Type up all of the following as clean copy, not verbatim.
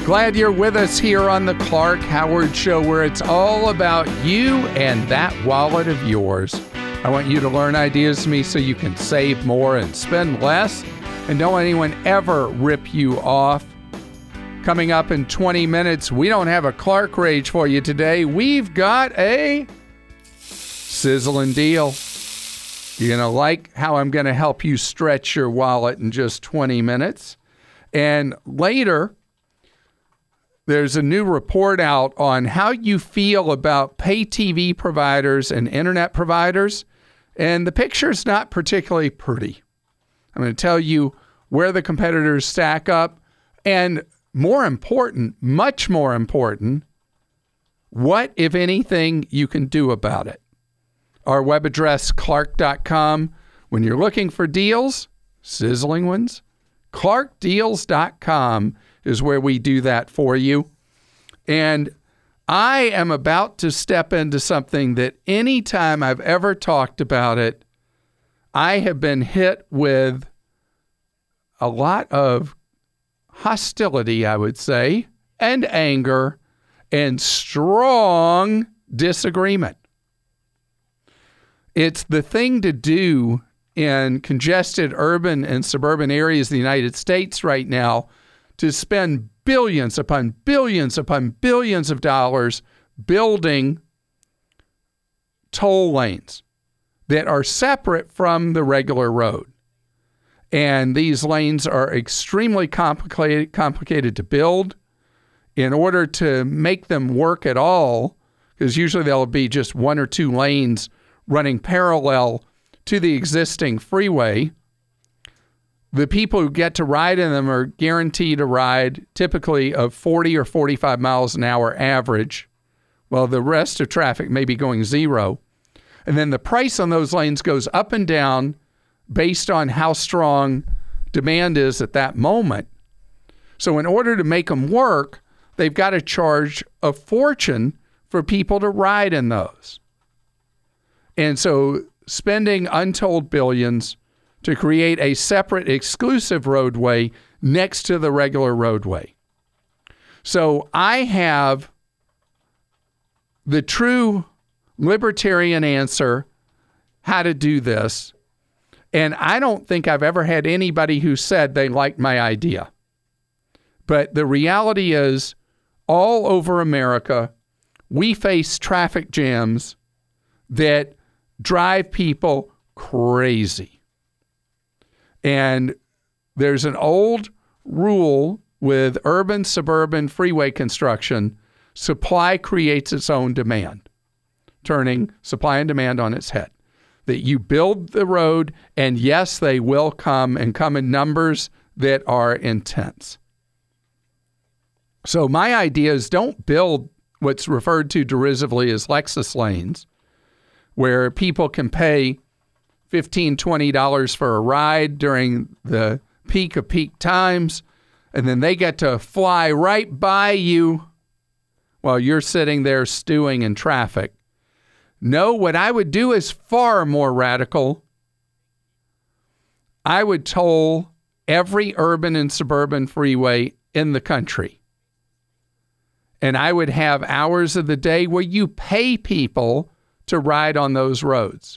Glad you're with us here on the Clark Howard Show, where it's all about you and that wallet of yours. I want you to learn ideas from me so you can save more and spend less, and don't let anyone ever rip you off. Coming up in 20 minutes, we don't have a Clark Rage for you today. We've got a sizzling deal. You're going to like how I'm going to help you stretch your wallet in just 20 minutes. And later, there's a new report out on how you feel about pay TV providers and internet providers, and the picture's not particularly pretty. I'm going to tell you where the competitors stack up, and more important, much more important, what, if anything, you can do about it. Our web address, clark.com. When you're looking for deals, sizzling ones, clarkdeals.com is where we do that for you. And I am about to step into something that anytime I've ever talked about it, I have been hit with a lot of hostility, I would say, and anger, and strong disagreement. It's the thing to do in congested urban and suburban areas of the United States right now to spend billions upon billions upon billions of dollars building toll lanes that are separate from the regular road. And these lanes are extremely complicated to build. In order to make them work at all, because usually there'll be just one or two lanes running parallel to the existing freeway, the people who get to ride in them are guaranteed a ride typically of 40 or 45 miles an hour average, while the rest of traffic may be going zero. And then the price on those lanes goes up and down based on how strong demand is at that moment. So in order to make them work, they've got to charge a fortune for people to ride in those. And so spending untold billions to create a separate exclusive roadway next to the regular roadway. So I have the true libertarian answer how to do this, and I don't think I've ever had anybody who said they liked my idea. But the reality is, all over America, we face traffic jams that drive people crazy. And there's an old rule with urban, suburban freeway construction: supply creates its own demand, turning supply and demand on its head. That you build the road, and yes, they will come, and come in numbers that are intense. So my idea is, don't build what's referred to derisively as Lexus lanes, where people can pay $15, $20 for a ride during the peak of peak times, and then they get to fly right by you while you're sitting there stewing in traffic. No, what I would do is far more radical. I would toll every urban and suburban freeway in the country. And I would have hours of the day where you pay people to ride on those roads.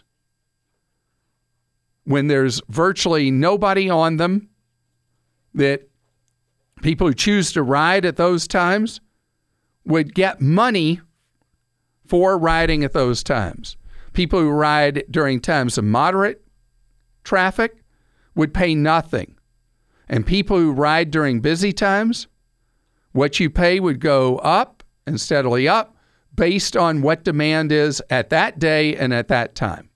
When there's virtually nobody on them, that people who choose to ride at those times would get money for riding at those times. People who ride during times of moderate traffic would pay nothing. And people who ride during busy times, what you pay would go up and steadily up based on what demand is at that day and at that time.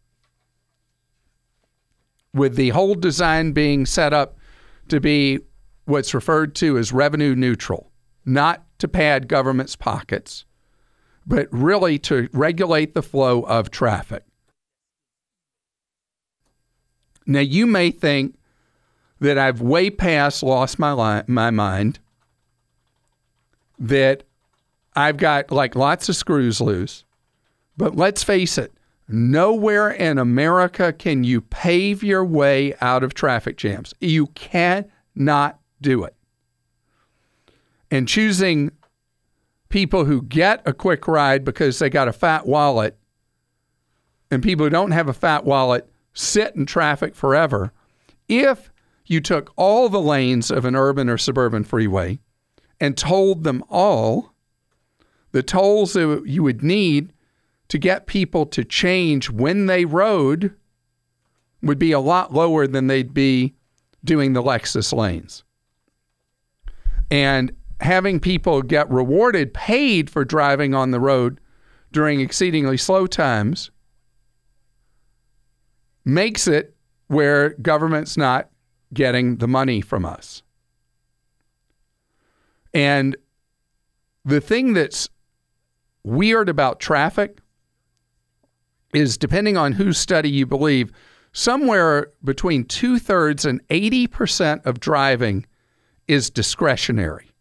With the whole design being set up to be what's referred to as revenue neutral, not to pad government's pockets, but really to regulate the flow of traffic. Now, you may think that I've way past lost my mind, that I've got like lots of screws loose, but let's face it, nowhere in America can you pave your way out of traffic jams. You cannot do it. and choosing people who get a quick ride because they got a fat wallet, and people who don't have a fat wallet sit in traffic forever. If you took all the lanes of an urban or suburban freeway and tolled them all, the tolls that you would need to get people to change when they rode would be a lot lower than they'd be doing the Lexus lanes. And having people get rewarded, paid for driving on the road during exceedingly slow times, makes it where government's not getting the money from us. And the thing that's weird about traffic is, depending on whose study you believe, somewhere between 2/3 and 80% of driving is discretionary.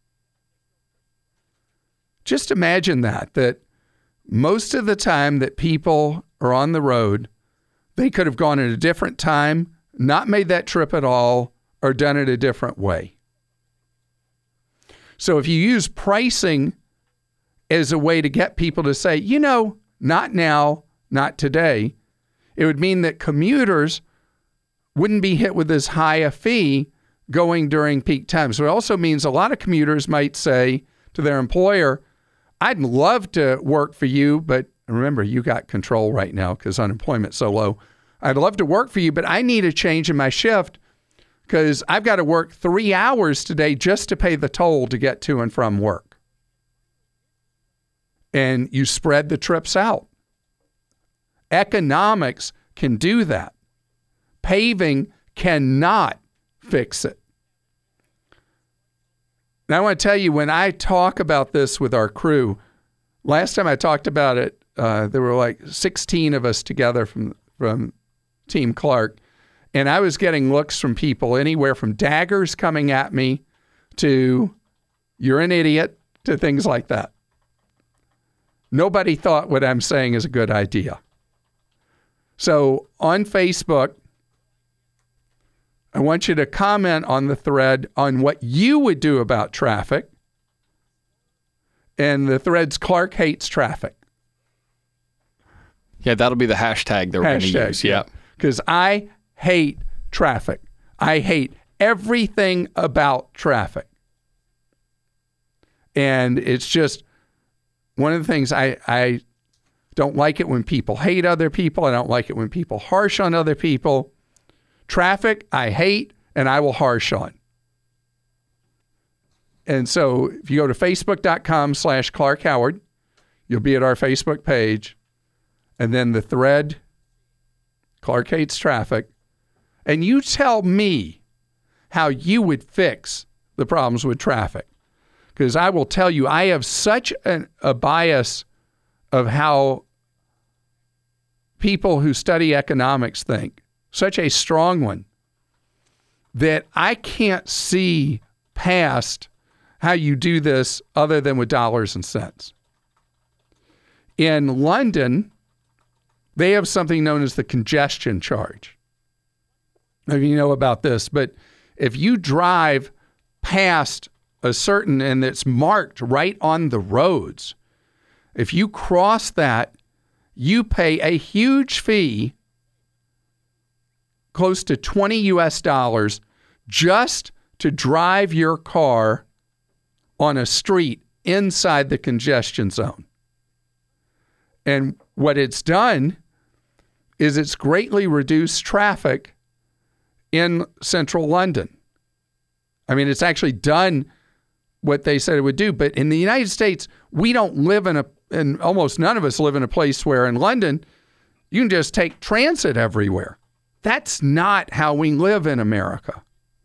Just imagine that most of the time that people are on the road, they could have gone at a different time, not made that trip at all, or done it a different way. So if you use pricing as a way to get people to say, not now, not today, it would mean that commuters wouldn't be hit with as high a fee going during peak times. So it also means a lot of commuters might say to their employer, I'd love to work for you, but remember, you got control right now because unemployment's so low. I'd love to work for you, but I need a change in my shift because I've got to work 3 hours today just to pay the toll to get to and from work. And you spread the trips out. Economics can do that. Paving cannot fix it. Now, I want to tell you, when I talk about this with our crew, last time I talked about it, there were like 16 of us together from Team Clark, and I was getting looks from people anywhere from daggers coming at me to you're an idiot to things like that. Nobody thought what I'm saying is a good idea. So on Facebook, I want you to comment on the thread on what you would do about traffic. And the thread's Clark Hates Traffic. Yeah, that'll be the hashtag that we're going to use. Yeah. Because I hate traffic. I hate everything about traffic. And it's just one of the things I don't like it when people hate other people. I don't like it when people harsh on other people. Traffic, I hate, and I will harsh on. And so if you go to facebook.com/Clark Howard, you'll be at our Facebook page. And then the thread, Clark Hates Traffic. And you tell me how you would fix the problems with traffic. Because I will tell you, I have such a bias of how people who study economics think, such a strong one, that I can't see past how you do this other than with dollars and cents. In London, they have something known as the congestion charge. I don't know if you know about this, but if you drive past a certain, and it's marked right on the roads, if you cross that, you pay a huge fee, close to $20 US, just to drive your car on a street inside the congestion zone. And what it's done is it's greatly reduced traffic in central London. I mean, it's actually done what they said it would do. But in the United States, we don't live and almost none of us live in a place where in London, you can just take transit everywhere. That's not how we live in America.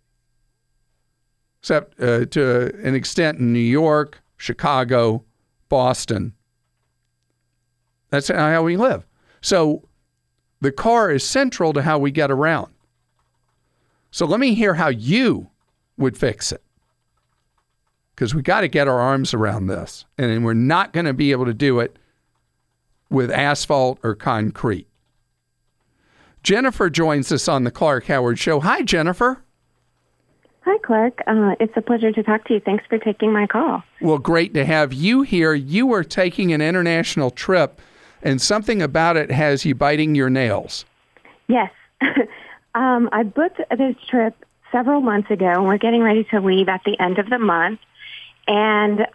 Except to an extent in New York, Chicago, Boston. That's how we live. So the car is central to how we get around. So let me hear how you would fix it. Because we got to get our arms around this. And we're not going to be able to do it with asphalt or concrete. Jennifer joins us on the Clark Howard Show. Hi, Jennifer. Hi, Clark. It's a pleasure to talk to you. Thanks for taking my call. Well, great to have you here. You were taking an international trip, and something about it has you biting your nails. Yes. I booked this trip several months ago, and we're getting ready to leave at the end of the month. And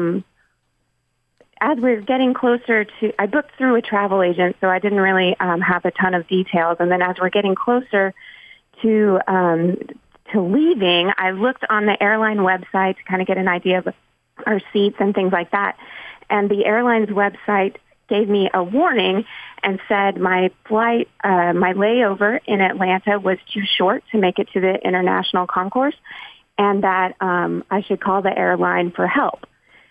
as we're getting closer to, I booked through a travel agent, so I didn't really have a ton of details. And then as we're getting closer to leaving, I looked on the airline website to kind of get an idea of our seats and things like that. And the airline's website gave me a warning and said my flight, my layover in Atlanta was too short to make it to the international concourse, and that I should call the airline for help.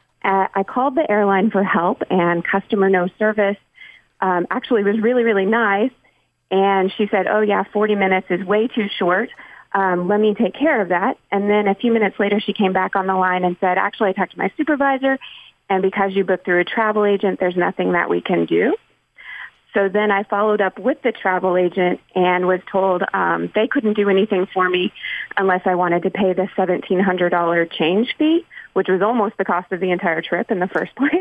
I called the airline for help, and customer no service actually was really, really nice. And she said, oh, yeah, 40 minutes is way too short. Let me take care of that. And then a few minutes later, she came back on the line and said, actually, I talked to my supervisor, and because you booked through a travel agent, there's nothing that we can do. So then I followed up with the travel agent and was told they couldn't do anything for me unless I wanted to pay the $1,700 change fee, which was almost the cost of the entire trip in the first place.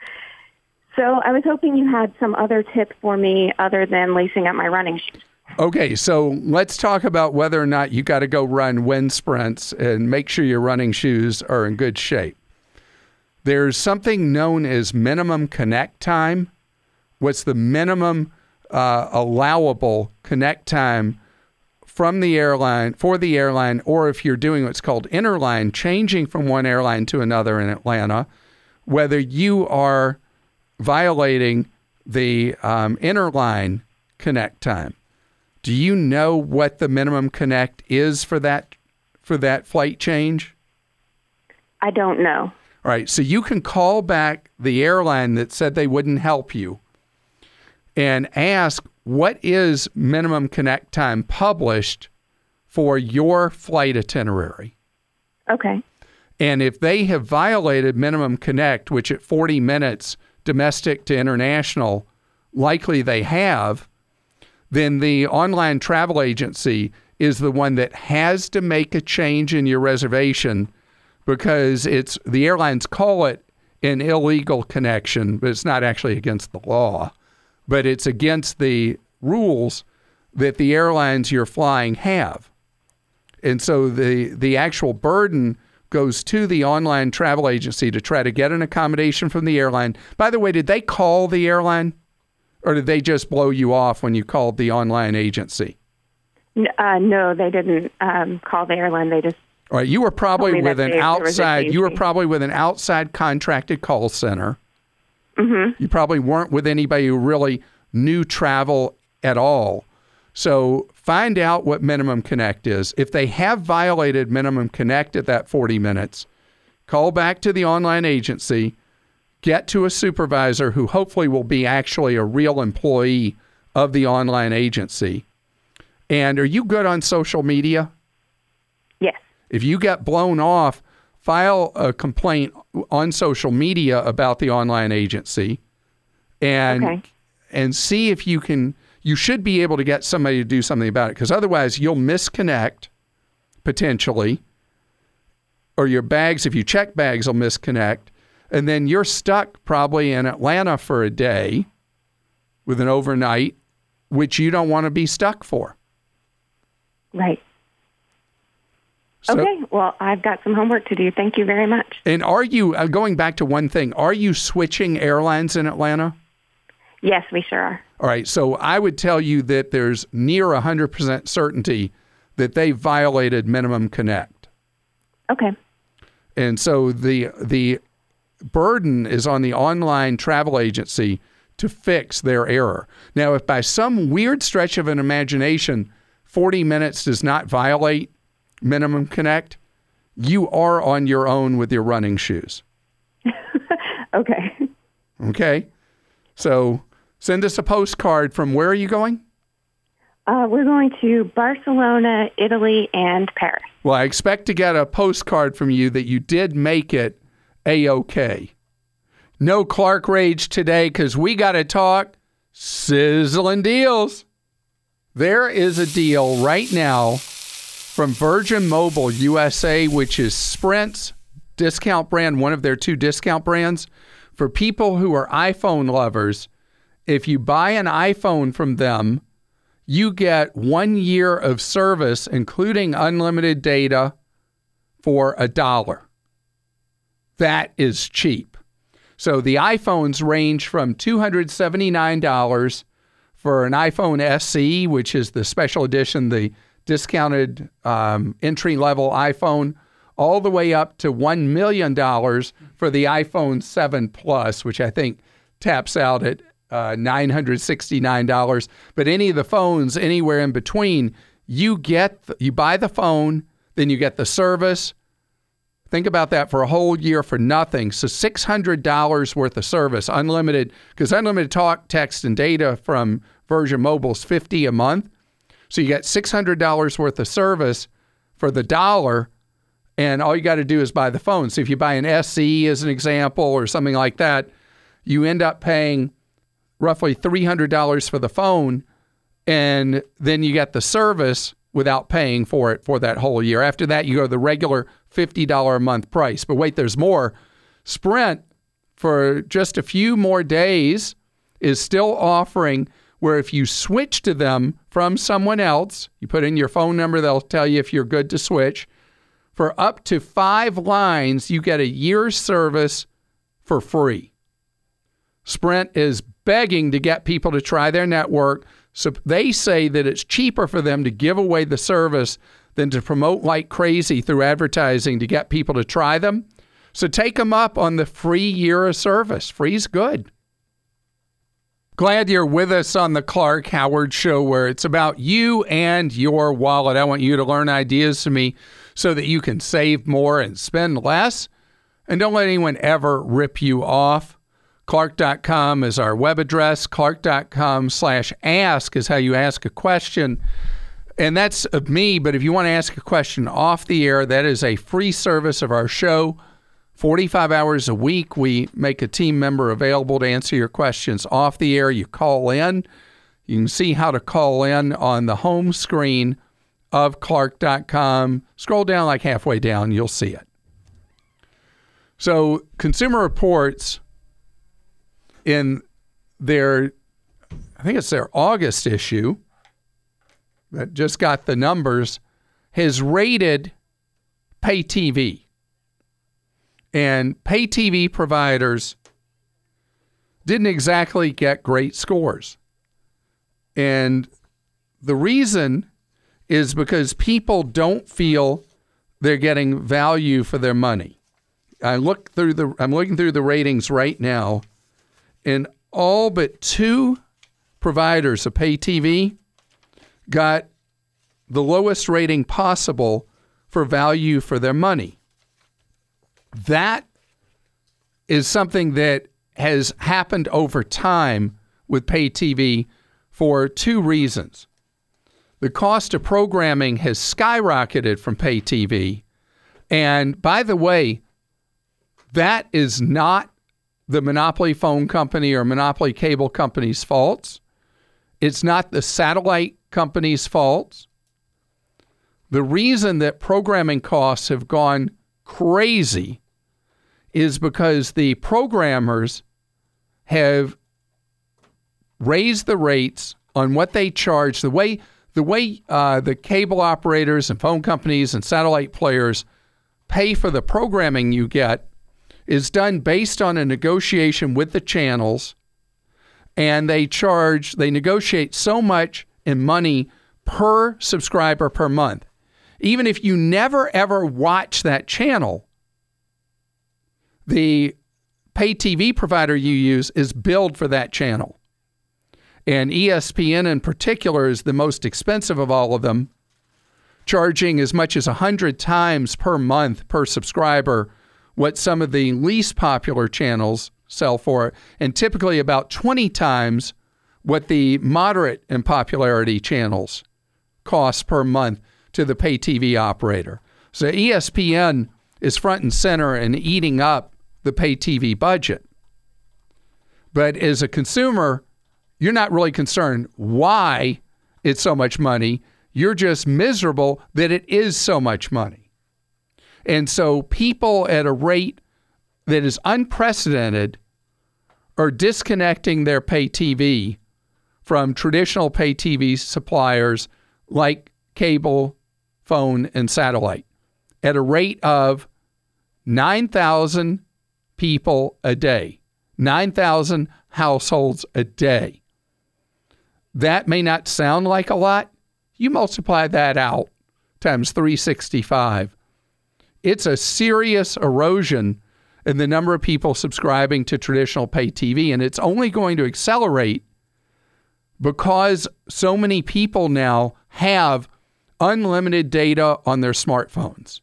So I was hoping you had some other tip for me other than lacing up my running shoes. Okay, so let's talk about whether or not you got to go run wind sprints and make sure your running shoes are in good shape. There's something known as minimum connect time. What's the minimum allowable connect time from the airline, for the airline, or if you're doing what's called interline, changing from one airline to another in Atlanta, whether you are violating the interline connect time. Do you know what the minimum connect is for that flight change? I don't know. All right, so you can call back the airline that said they wouldn't help you and ask, what is minimum connect time published for your flight itinerary? Okay. And if they have violated minimum connect, which at 40 minutes domestic to international, likely they have, then the online travel agency is the one that has to make a change in your reservation, because it's the airlines call it an illegal connection, but it's not actually against the law, but it's against the rules that the airlines you're flying have. And so the actual burden goes to the online travel agency to try to get an accommodation from the airline. By the way, did they call the airline, or did they just blow you off when you called the online agency? No, they didn't call the airline. They just all right, you were probably with an outside. You were probably with an outside contracted call center. Mm-hmm. You probably weren't with anybody who really knew travel at all. So find out what minimum connect is. If they have violated minimum connect at that 40 minutes, call back to the online agency, get to a supervisor who hopefully will be actually a real employee of the online agency. And are you good on social media? Yes. If you get blown off, file a complaint on social media about the online agency and see if you can. You should be able to get somebody to do something about it, because otherwise you'll misconnect potentially, or your bags, if you check bags, will misconnect, and then you're stuck probably in Atlanta for a day with an overnight, which you don't want to be stuck for. Right. So, okay, well, I've got some homework to do. Thank you very much. And are you, going back to one thing, are you switching airlines in Atlanta? Yes, we sure are. All right, so I would tell you that there's near 100% certainty that they violated minimum connect. Okay. And so the burden is on the online travel agency to fix their error. Now, if by some weird stretch of an imagination, 40 minutes does not violate minimum connect, you are on your own with your running shoes. Okay. Okay. So send us a postcard from where are you going? We're going to Barcelona, Italy, and Paris. Well, I expect to get a postcard from you that you did make it A-OK. No Clark Rage today because we got to talk sizzling deals. There is a deal right now from Virgin Mobile USA, which is Sprint's discount brand, one of their 2 discount brands. For people who are iPhone lovers, if you buy an iPhone from them, you get 1 year of service, including unlimited data, for $1. That is cheap. So the iPhones range from $279 for an iPhone SE, which is the special edition, the discounted entry-level iPhone, all the way up to $1 million for the iPhone 7 Plus, which I think taps out at $969. But any of the phones anywhere in between, you buy the phone, then you get the service. Think about that, for a whole year for nothing. So $600 worth of service, unlimited, because unlimited talk, text, and data from Virgin Mobile is $50 a month. So you get $600 worth of service for the $1, and all you got to do is buy the phone. So if you buy an SE as an example or something like that, you end up paying roughly $300 for the phone, and then you get the service without paying for it for that whole year. After that, you go to the regular $50 a month price. But wait, there's more. Sprint, for just a few more days, is still offering where if you switch to them from someone else, you put in your phone number, they'll tell you if you're good to switch. For up to 5 lines, you get a year's service for free. Sprint is begging to get people to try their network. So they say that it's cheaper for them to give away the service than to promote like crazy through advertising to get people to try them. So take them up on the free year of service. Free's good. Glad you're with us on the Clark Howard Show, where it's about you and your wallet. I want you to learn ideas from me so that you can save more and spend less. And don't let anyone ever rip you off. Clark.com is our web address. Clark.com/ask is how you ask a question. And that's of me, but if you want to ask a question off the air, that is a free service of our show. 45 hours a week, we make a team member available to answer your questions off the air. You call in. You can see how to call in on the home screen of Clark.com. Scroll down like halfway down, you'll see it. So Consumer Reports, in their, I think it's their August issue that just got the numbers, has rated pay TV. And pay TV providers didn't exactly get great scores. And the reason is because people don't feel they're getting value for their money. I'm looking through the ratings right now, and all but 2 providers of pay TV got the lowest rating possible for value for their money. That is something that has happened over time with pay TV for 2 reasons. The cost of programming has skyrocketed from pay TV. And by the way, that is not the monopoly phone company or monopoly cable company's faults. It's not the satellite company's faults. The reason that programming costs have gone crazy is because the programmers have raised the rates on what they charge. The way the cable operators and phone companies and satellite players pay for the programming you get is done based on a negotiation with the channels, and they negotiate so much in money per subscriber per month. Even if you never ever watch that channel, the pay TV provider you use is billed for that channel. And ESPN in particular is the most expensive of all of them, charging as much as 100 times per month per subscriber what some of the least popular channels sell for, and typically about 20 times what the moderate in popularity channels cost per month to the pay TV operator. So ESPN is front and center and eating up the pay TV budget. But as a consumer, you're not really concerned why it's so much money. You're just miserable that it is so much money. And so people at a rate that is unprecedented are disconnecting their pay TV from traditional pay TV suppliers like cable, phone, and satellite at a rate of 9,000 people a day, 9,000 households a day. That may not sound like a lot. You multiply that out times 365. It's a serious erosion in the number of people subscribing to traditional pay TV, and it's only going to accelerate because so many people now have unlimited data on their smartphones.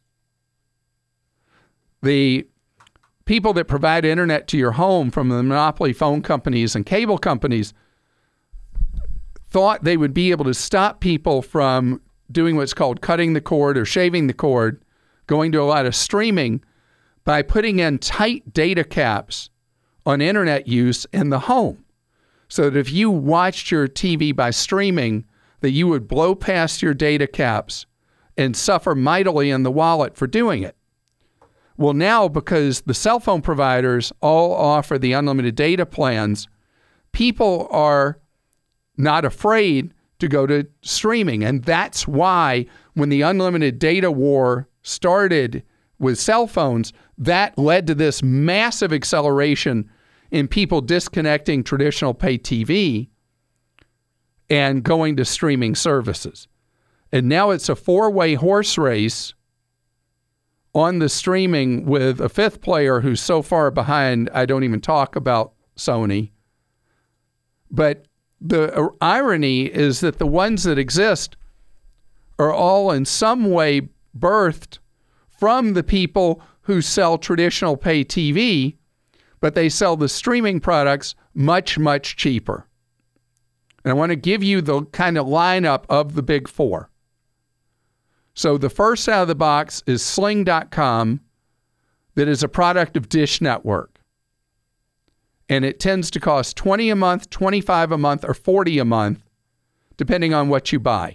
The people that provide internet to your home from the monopoly phone companies and cable companies thought they would be able to stop people from doing what's called cutting the cord or shaving the cord, going to a lot of streaming, by putting in tight data caps on internet use in the home. So that if you watched your TV by streaming, that you would blow past your data caps and suffer mightily in the wallet for doing it. Well, now, because the cell phone providers all offer the unlimited data plans, people are not afraid to go to streaming. And that's why when the unlimited data war started with cell phones, that led to this massive acceleration in people disconnecting traditional pay TV and going to streaming services. And now it's a four-way horse race on the streaming with a fifth player who's so far behind, I don't even talk about Sony. But the irony is that the ones that exist are all in some way birthed from the people who sell traditional pay TV, but they sell the streaming products much, much cheaper. And I want to give you the kind of lineup of the big four. So the first out of the box is Sling.com, that is a product of Dish Network. And it tends to cost $20 a month, $25 a month, or $40 a month, depending on what you buy.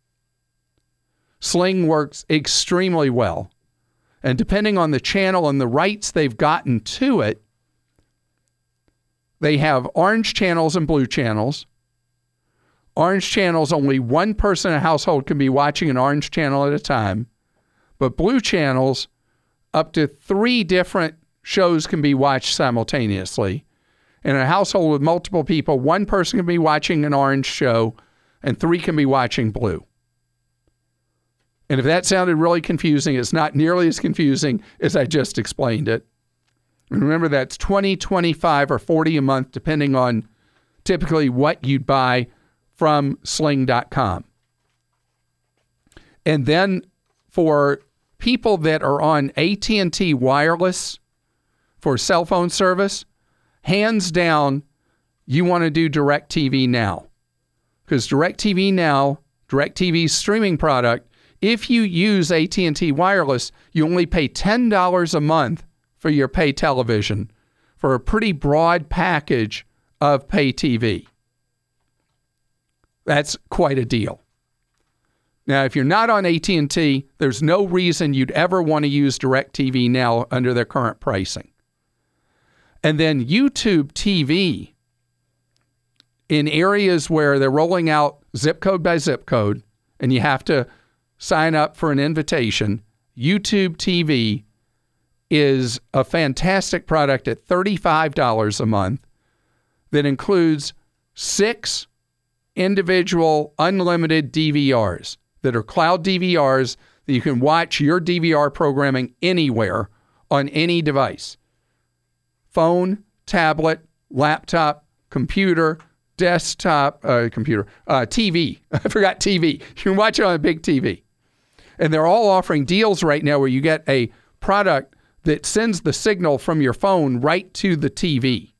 Sling works extremely well. And depending on the channel and the rights they've gotten to it, they have orange channels and blue channels. Orange channels, only one person in a household can be watching an orange channel at a time. But blue channels, up to 3 different shows can be watched simultaneously. In a household with multiple people, one person can be watching an orange show and 3 can be watching blue. And if that sounded really confusing, it's not nearly as confusing as I just explained it. And remember, that's $20, $25, or $40 a month, depending on typically what you'd buy from Sling.com. And then for people that are on AT&T Wireless for cell phone service, hands down, you want to do DirecTV Now. Because DirecTV Now, DirecTV's streaming product, if you use AT&T Wireless, you only pay $10 a month for your pay television for a pretty broad package of pay TV. That's quite a deal. Now, if you're not on AT&T, there's no reason you'd ever want to use DirecTV Now under their current pricing. And then YouTube TV, in areas where they're rolling out zip code by zip code, and you have to sign up for an invitation, YouTube TV is a fantastic product at $35 a month that includes 6 individual unlimited DVRs that are cloud DVRs that you can watch your DVR programming anywhere on any device. Phone, tablet, laptop, computer, desktop, TV. I forgot TV. You can watch it on a big TV. And they're all offering deals right now where you get a product that sends the signal from your phone right to the TV.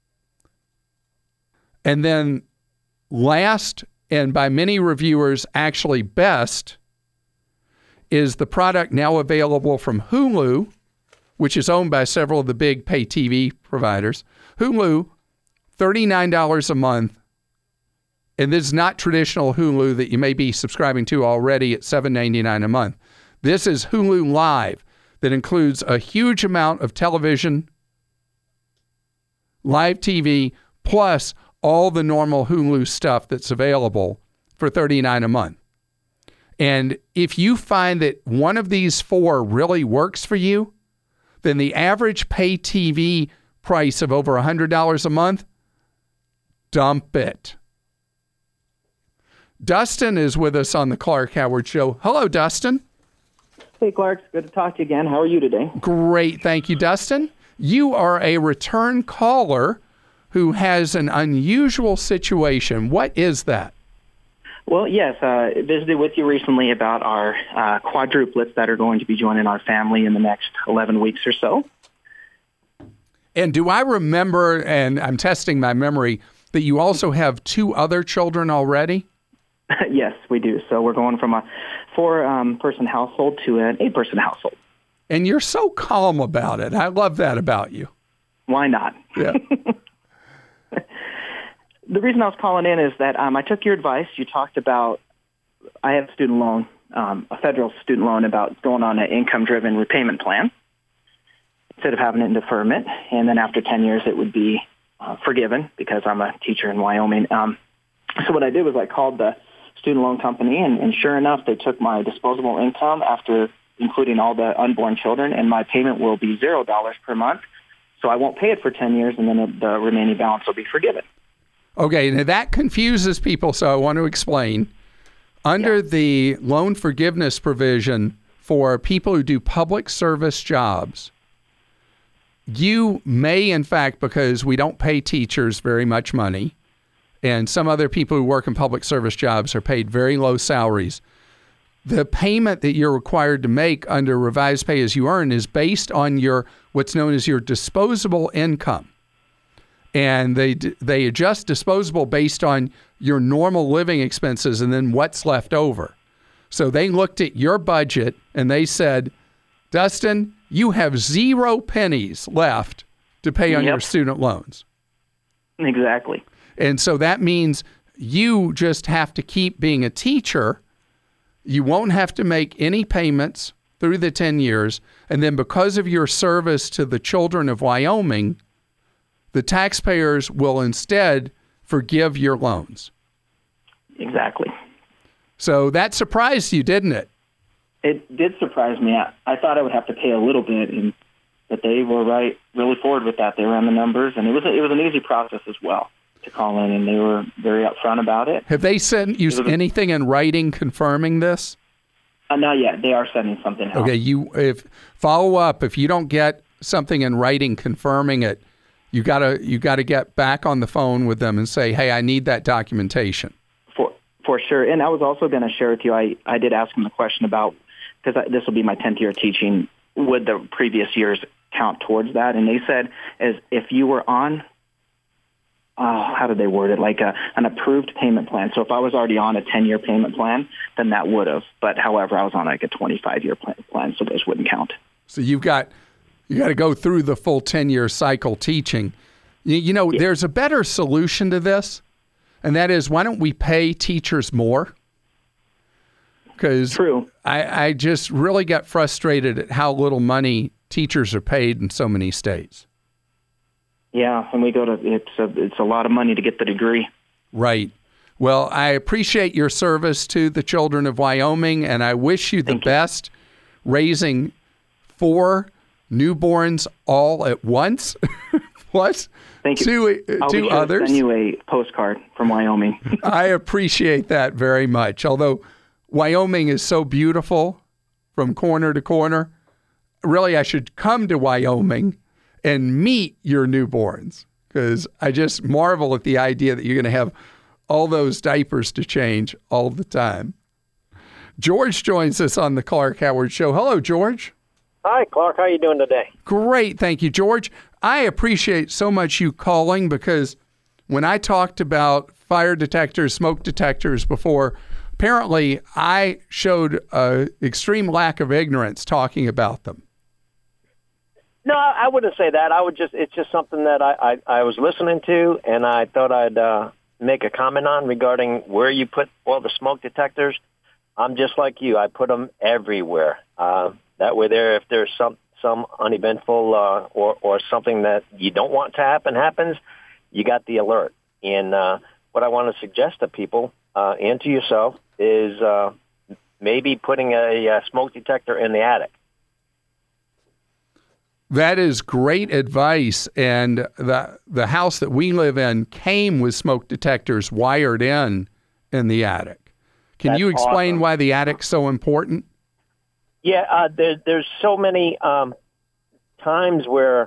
And then last, and by many reviewers actually best, is the product now available from Hulu, which is owned by several of the big pay TV providers. Hulu, $39 a month and this is not traditional Hulu that you may be subscribing to already at $7.99 a month. This is Hulu Live that includes a huge amount of television, live TV, plus all the normal Hulu stuff that's available for $39 a month. And if you find that one of these four really works for you, then the average pay TV price of over $100 a month, dump it. Dustin is with us on the Clark Howard Show. Hello, Dustin. Hey, Clark. It's good to talk to you again. How are you today? Great. Thank you, Dustin. You are a return caller who has an unusual situation. What is that? Well, yes, visited with you recently about our quadruplets that are going to be joining our family in the next 11 weeks or so. And do I remember, and I'm testing my memory, that you also have two other children already? Yes, we do. So we're going from a 4-person household to an 8-person household. And you're so calm about it. I love that about you. Why not? Yeah. The reason I was calling in is that I took your advice. You talked about, I have a student loan, a federal student loan, about going on an income-driven repayment plan instead of having it in deferment. And then after 10 years, it would be forgiven because I'm a teacher in Wyoming. So what I did was I called the student loan company, and sure enough, they took my disposable income after including all the unborn children, and my payment will be $0 per month. So I won't pay it for 10 years, and then the remaining balance will be forgiven. Okay, now that confuses people, so I want to explain. Under the loan forgiveness provision for people who do public service jobs, you may, in fact, because we don't pay teachers very much money, and some other people who work in public service jobs are paid very low salaries, the payment that you're required to make under revised pay as you earn is based on your what's known as your disposable income. And they adjust disposable based on your normal living expenses and then what's left over. So they looked at your budget and they said, Dustin, you have 0 pennies left to pay on your student loans. Exactly. And so that means you just have to keep being a teacher. You won't have to make any payments through the 10 years. And then because of your service to the children of Wyoming, the taxpayers will instead forgive your loans. Exactly. So that surprised you, didn't it? It did surprise me. I thought I would have to pay a little bit, but they were really forward with that. They ran the numbers, and it was an easy process as well to call in, and they were very upfront about it. Have they sent you anything in writing confirming this? Not yet. They are sending something out. Okay, follow up. If you don't get something in writing confirming it, you gotta get back on the phone with them and say, hey, I need that documentation. For sure. And I was also going to share with you, I did ask them the question about, because this will be my 10th year teaching, would the previous years count towards that? And they said, as if you were on, how did they word it, like an approved payment plan. So if I was already on a 10-year payment plan, then that would have. But however, I was on like a 25-year plan, so those wouldn't count. So you got to go through the full 10-year cycle teaching. There's a better solution to this, and that is, why don't we pay teachers more? Because I just really got frustrated at how little money teachers are paid in so many states. Yeah, and it's a lot of money to get the degree. Right. Well, I appreciate your service to the children of Wyoming, and I wish you the best raising 4 newborns all at once. What? Thank you. Two others. I'll send you a postcard from Wyoming. I appreciate that very much. Although Wyoming is so beautiful from corner to corner, really I should come to Wyoming and meet your newborns, because I just marvel at the idea that you're going to have all those diapers to change all the time. George joins us on the Clark Howard Show. Hello, George. Hi, Clark. How are you doing today? Great. Thank you, George. I appreciate so much you calling, because when I talked about fire detectors, smoke detectors before, apparently I showed an extreme lack of ignorance talking about them. No, I wouldn't say that. It's just something that I was listening to, and I thought I'd make a comment on regarding where you put all the smoke detectors. I'm just like you. I put them everywhere. That way, if there's some uneventful or something that you don't want to happens, you got the alert. And what I want to suggest to people and to yourself is maybe putting a smoke detector in the attic. That is great advice. And the house that we live in came with smoke detectors wired in the attic. Can you explain why the attic's so important? Yeah, there's so many times where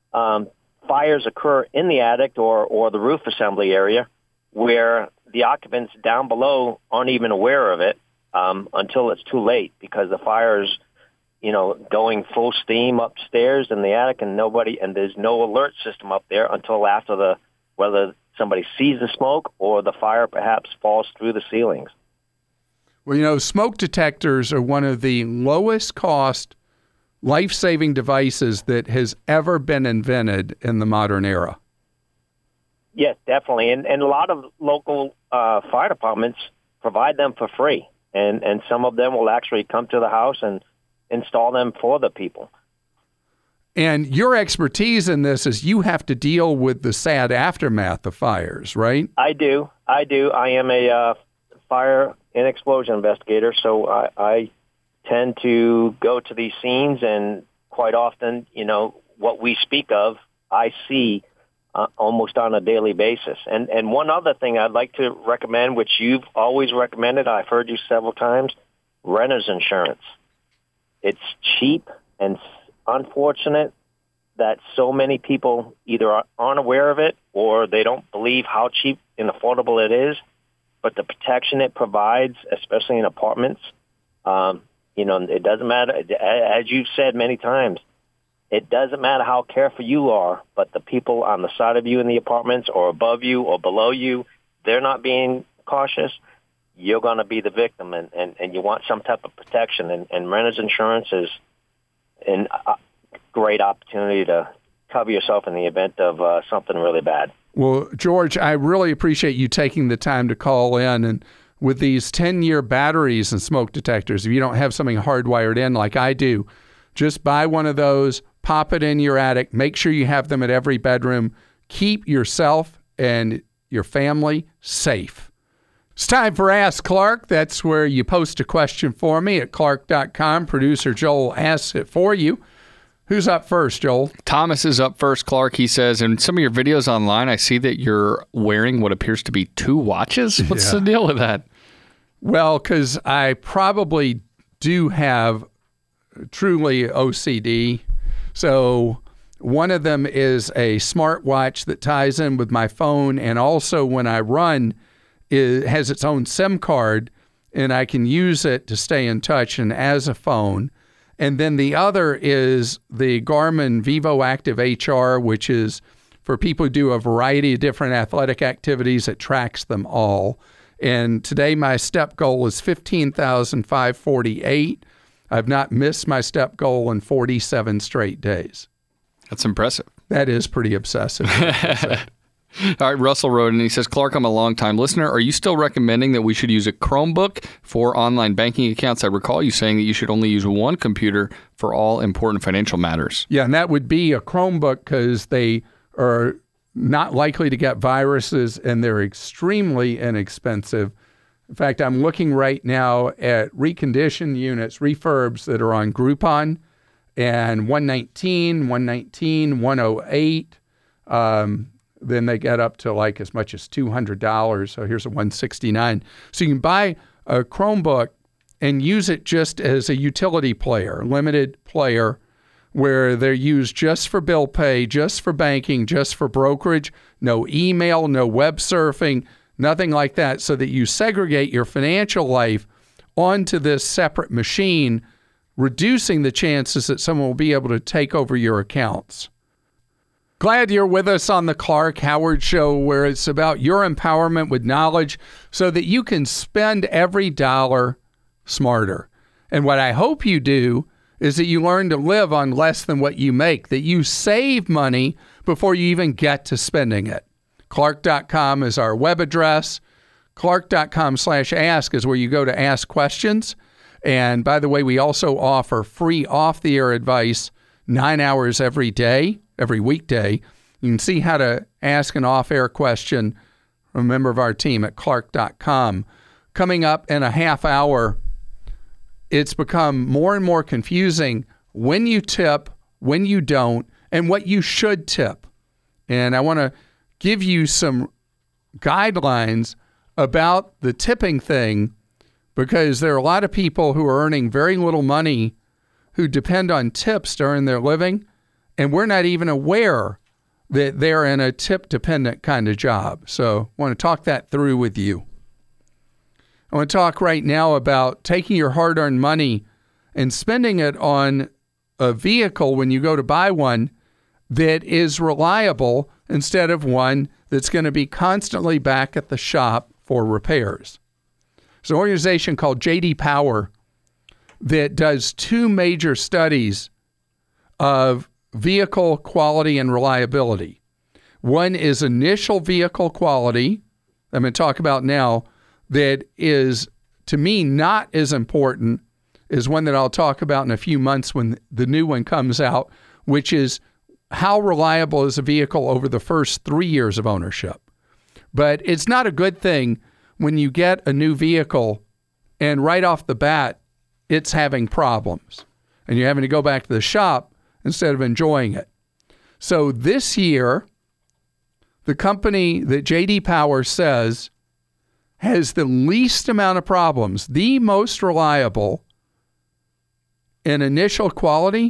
fires occur in the attic or the roof assembly area where the occupants down below aren't even aware of it until it's too late, because the fire's going full steam upstairs in the attic, and there's no alert system up there until after whether somebody sees the smoke or the fire perhaps falls through the ceilings. Well, smoke detectors are one of the lowest cost life-saving devices that has ever been invented in the modern era. Yes, definitely. And a lot of local fire departments provide them for free. And some of them will actually come to the house and install them for the people. And your expertise in this is you have to deal with the sad aftermath of fires, right? I do. I am a fire and explosion investigator, so I tend to go to these scenes, and quite often, what we speak of, I see almost on a daily basis. And one other thing I'd like to recommend, which you've always recommended, I've heard you several times, renter's insurance. It's cheap, and unfortunate that so many people either aren't aware of it or they don't believe how cheap and affordable it is. But the protection it provides, especially in apartments, it doesn't matter. As you've said many times, it doesn't matter how careful you are, but the people on the side of you in the apartments or above you or below you, they're not being cautious. You're going to be the victim, and you want some type of protection. And renter's insurance is a great opportunity to cover yourself in the event of something really bad. Well, George, I really appreciate you taking the time to call in. And with these 10-year batteries and smoke detectors, if you don't have something hardwired in like I do, just buy one of those, pop it in your attic, make sure you have them at every bedroom. Keep yourself and your family safe. It's time for Ask Clark. That's where you post a question for me at clark.com. Producer Joel asks it for you. Who's up first, Joel? Thomas is up first, Clark. He says, in some of your videos online, I see that you're wearing what appears to be 2 watches. What's the deal with that? Well, because I probably do have truly OCD. So one of them is a smartwatch that ties in with my phone, and also when I run, it has its own SIM card, and I can use it to stay in touch and as a phone. And then the other is the Garmin VivoActive HR, which is for people who do a variety of different athletic activities. It tracks them all. And today my step goal is 15,548. I've not missed my step goal in 47 straight days. That's impressive. That is pretty obsessive. All right, Russell wrote, and he says, Clark, I'm a longtime listener. Are you still recommending that we should use a Chromebook for online banking accounts? I recall you saying that you should only use one computer for all important financial matters. Yeah, and that would be a Chromebook because they are not likely to get viruses, and they're extremely inexpensive. In fact, I'm looking right now at reconditioned units, refurbs that are on Groupon, and 119, 108. Then they get up to like as much as $200. So here's a $169. So you can buy a Chromebook and use it just as a utility player, limited player, where they're used just for bill pay, just for banking, just for brokerage, no email, no web surfing, nothing like that, so that you segregate your financial life onto this separate machine, reducing the chances that someone will be able to take over your accounts. Glad you're with us on the Clark Howard Show, where it's about your empowerment with knowledge so that you can spend every dollar smarter. And what I hope you do is that you learn to live on less than what you make, that you save money before you even get to spending it. Clark.com is our web address. Clark.com/ask is where you go to ask questions. And by the way, we also offer free off-the-air advice 9 hours every day, every weekday. You can see how to ask an off-air question from a member of our team at Clark.com. Coming up in a half hour, it's become more and more confusing when you tip, when you don't, and what you should tip. And I want to give you some guidelines about the tipping thing, because there are a lot of people who are earning very little money who depend on tips during their living, and we're not even aware that they're in a tip-dependent kind of job. So I want to talk that through with you. I want to talk right now about taking your hard-earned money and spending it on a vehicle when you go to buy one that is reliable instead of one that's going to be constantly back at the shop for repairs. There's an organization called J.D. Power that does 2 major studies of vehicle quality and reliability. One is initial vehicle quality, I'm going to talk about now, that is, to me, not as important as one that I'll talk about in a few months when the new one comes out, which is how reliable is a vehicle over the first 3 years of ownership. But it's not a good thing when you get a new vehicle and right off the bat, it's having problems and you're having to go back to the shop instead of enjoying it. So this year, the company that J.D. Power says has the least amount of problems, the most reliable in initial quality,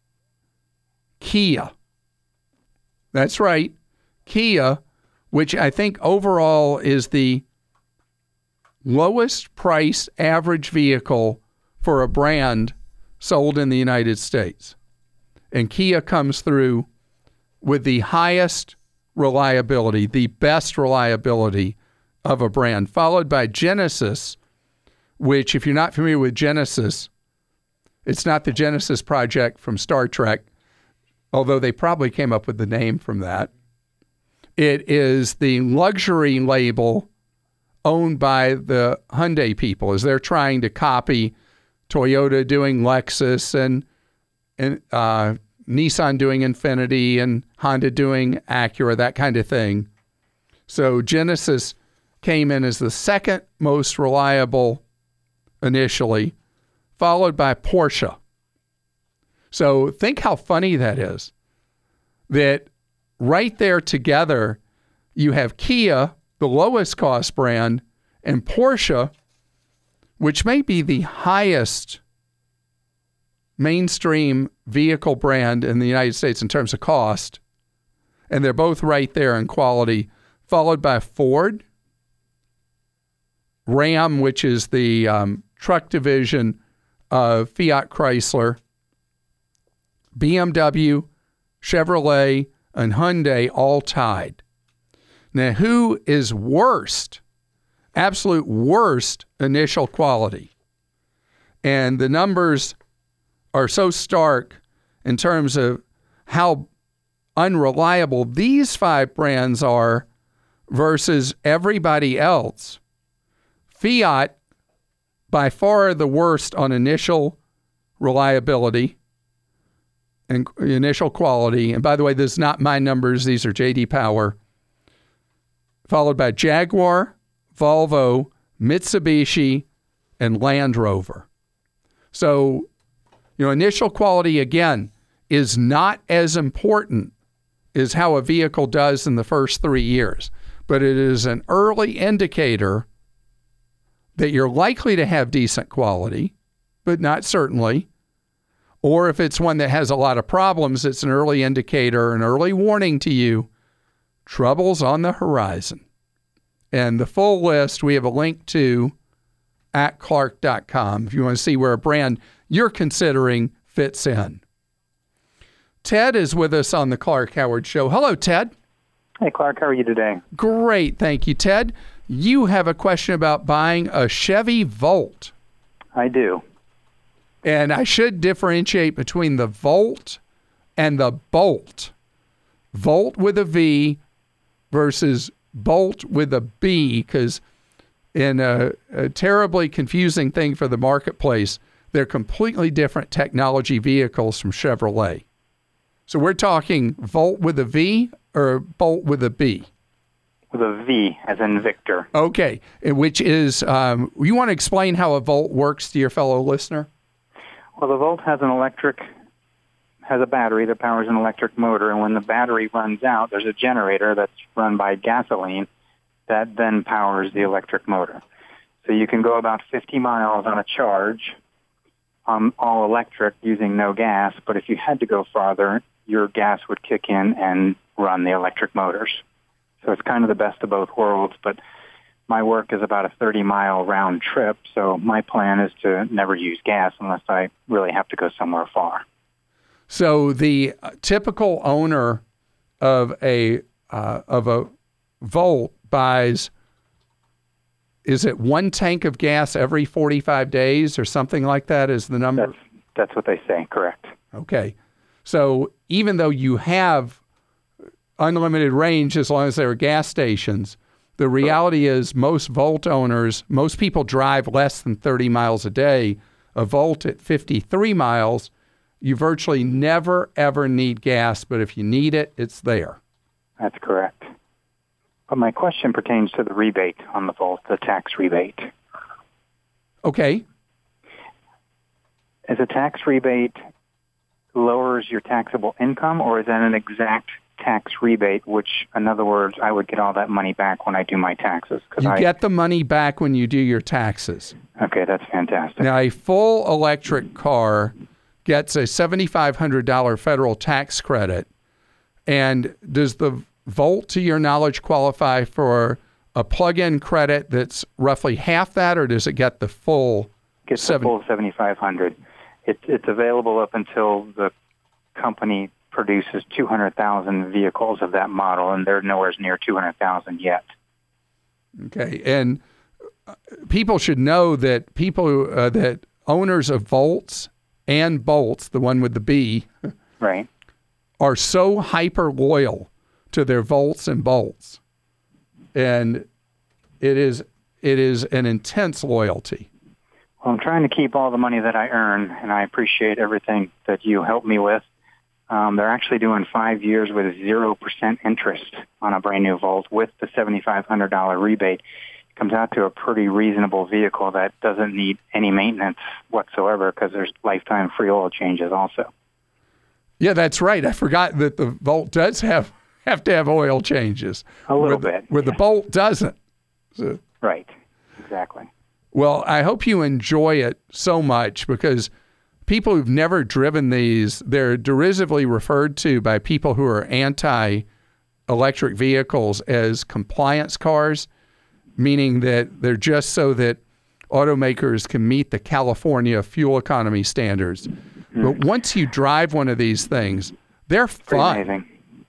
Kia. That's right, Kia, which I think overall is the lowest price average vehicle for a brand sold in the United States. And Kia comes through with the highest reliability, the best reliability of a brand, followed by Genesis, which, if you're not familiar with Genesis, it's not the Genesis Project from Star Trek, although they probably came up with the name from that. It is the luxury label owned by the Hyundai people as they're trying to copy Toyota doing Lexus and Nissan doing Infiniti and Honda doing Acura, that kind of thing. So Genesis came in as the second most reliable initially, followed by Porsche. So think how funny that is, that right there together, you have Kia, the lowest cost brand, and Porsche, which may be the highest mainstream vehicle brand in the United States in terms of cost. And they're both right there in quality, followed by Ford, Ram, which is the truck division of Fiat Chrysler, BMW, Chevrolet, and Hyundai all tied. Now, who is worst, absolute worst initial quality? And the numbers are so stark in terms of how unreliable these 5 brands are versus everybody else. Fiat, by far the worst on initial reliability and initial quality. And by the way, this is not my numbers. These are J.D. Power. Followed by Jaguar, Volvo, Mitsubishi, and Land Rover. So, initial quality, again, is not as important as how a vehicle does in the first 3 years. But it is an early indicator that you're likely to have decent quality, but not certainly. Or if it's one that has a lot of problems, it's an early indicator, an early warning to you, trouble's on the horizon. And the full list we have a link to at Clark.com if you want to see where a brand you're considering fits in. Ted is with us on the Clark Howard Show. Hello, Ted. Hey, Clark. How are you today? Great. Thank you, Ted. You have a question about buying a Chevy Volt. I do. And I should differentiate between the Volt and the Bolt. Volt with a V, versus Bolt with a B, because in a terribly confusing thing for the marketplace, they're completely different technology vehicles from Chevrolet. So we're talking Volt with a V or Bolt with a B? With a V, as in Victor. Okay, which is, you want to explain how a Volt works to your fellow listener? Well, the Volt has a battery that powers an electric motor, and when the battery runs out, there's a generator that's run by gasoline that then powers the electric motor. So you can go about 50 miles on a charge, all electric, using no gas, but if you had to go farther, your gas would kick in and run the electric motors. So it's kind of the best of both worlds, but my work is about a 30-mile round trip, so my plan is to never use gas unless I really have to go somewhere far. So the typical owner of a Volt buys, is it one tank of gas every 45 days or something like that is the number? That's what they say, correct. Okay. So even though you have unlimited range as long as there are gas stations, the reality is most Volt owners, most people drive less than 30 miles a day. A Volt at 53 miles, you virtually never, ever need gas, but if you need it, it's there. That's correct. But my question pertains to the rebate on the Volt, the tax rebate. Okay. Is a tax rebate lowers your taxable income, or is that an exact tax rebate, which, in other words, I would get all that money back when I do my taxes? You get the money back when you do your taxes. Okay, that's fantastic. Now, a full electric car gets a $7,500 federal tax credit. And does the Volt, to your knowledge, qualify for a plug-in credit that's roughly half that, or does it get the full? Gets the full $7,500. It's available up until the company produces 200,000 vehicles of that model, and they're nowhere near 200,000 yet. Okay, and people should know that that owners of Volts and Bolts, the one with the B, right, are so hyper loyal to their Volts and Bolts, and it is an intense loyalty. Well, I'm trying to keep all the money that I earn, and I appreciate everything that you help me with. They're actually doing 5 years with 0% interest on a brand new Volt with the $7,500 rebate. It comes out to a pretty reasonable vehicle that doesn't need any maintenance whatsoever because there's lifetime free oil changes also. Yeah, that's right. I forgot that the Volt does have to have oil changes. A little bit. Where the Bolt doesn't. So, right, exactly. Well, I hope you enjoy it so much because people who've never driven these, they're derisively referred to by people who are anti-electric vehicles as compliance cars, meaning that they're just so that automakers can meet the California fuel economy standards. But once you drive one of these things, they're fun. Amazing.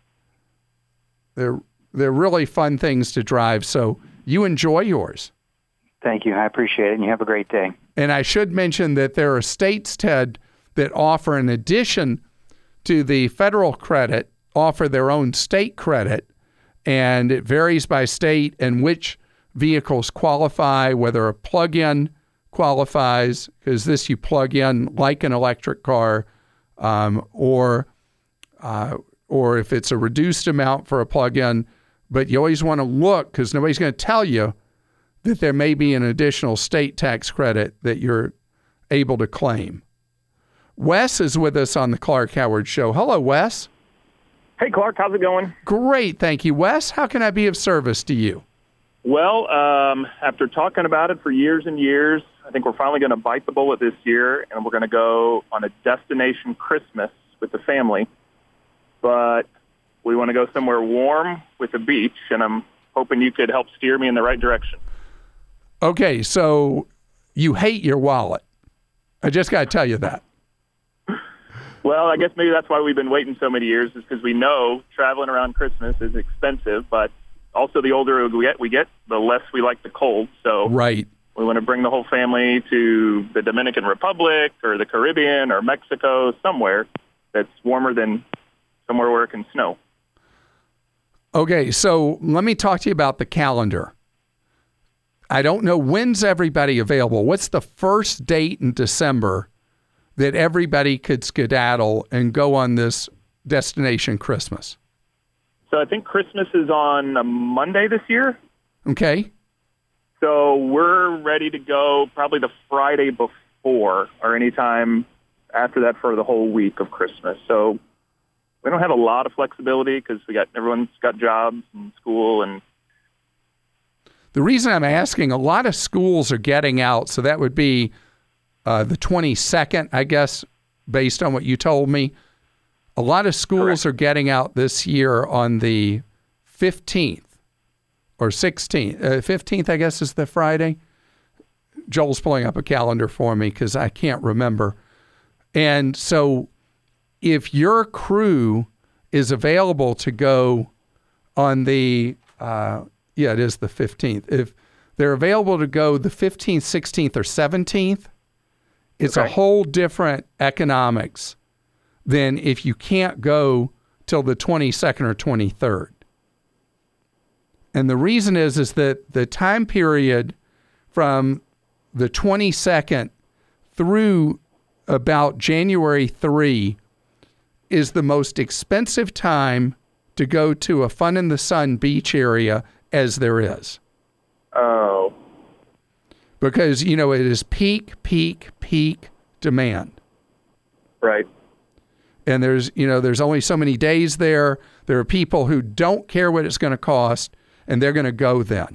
They're really fun things to drive, so you enjoy yours. Thank you. I appreciate it, and you have a great day. And I should mention that there are states, Ted, that offer, in addition to the federal credit, offer their own state credit, and it varies by state and which vehicles qualify, whether a plug-in qualifies, because this you plug in like an electric car, or if it's a reduced amount for a plug-in. But you always want to look, because nobody's going to tell you that there may be an additional state tax credit that you're able to claim. Wes is with us on the Clark Howard Show. Hello, Wes. Hey, Clark. How's it going? Great, thank you. Wes, how can I be of service to you? Well, after talking about it for years and years, I think we're finally going to bite the bullet this year, and we're going to go on a destination Christmas with the family. But we want to go somewhere warm with a beach, and I'm hoping you could help steer me in the right direction. Okay, so you hate your wallet. I just got to tell you that. Well, I guess maybe that's why we've been waiting so many years, is because we know traveling around Christmas is expensive, but also the older we get, the less we like the cold. So right. We want to bring the whole family to the Dominican Republic or the Caribbean or Mexico, somewhere that's warmer than somewhere where it can snow. Okay, so let me talk to you about the calendar. I don't know, when's everybody available? What's the first date in December that everybody could skedaddle and go on this destination Christmas? So I think Christmas is on a Monday this year. Okay. So we're ready to go probably the Friday before or anytime after that for the whole week of Christmas. So we don't have a lot of flexibility because everyone's got jobs and school. And the reason I'm asking, a lot of schools are getting out, so that would be the 22nd, I guess, based on what you told me. A lot of schools are getting out this year on the 15th or 16th. 15th, I guess, is the Friday. Joel's pulling up a calendar for me because I can't remember. And so if your crew is available to go on the, it is the 15th. If they're available to go the 15th, 16th, or 17th, it's a whole different economics than if you can't go till the 22nd or 23rd. And the reason is that the time period from the 22nd through about January 3 is the most expensive time to go to a Fun in the Sun beach area as there is. Oh. Because, it is peak demand. Right. And there's only so many days there. There are people who don't care what it's going to cost, and they're going to go then.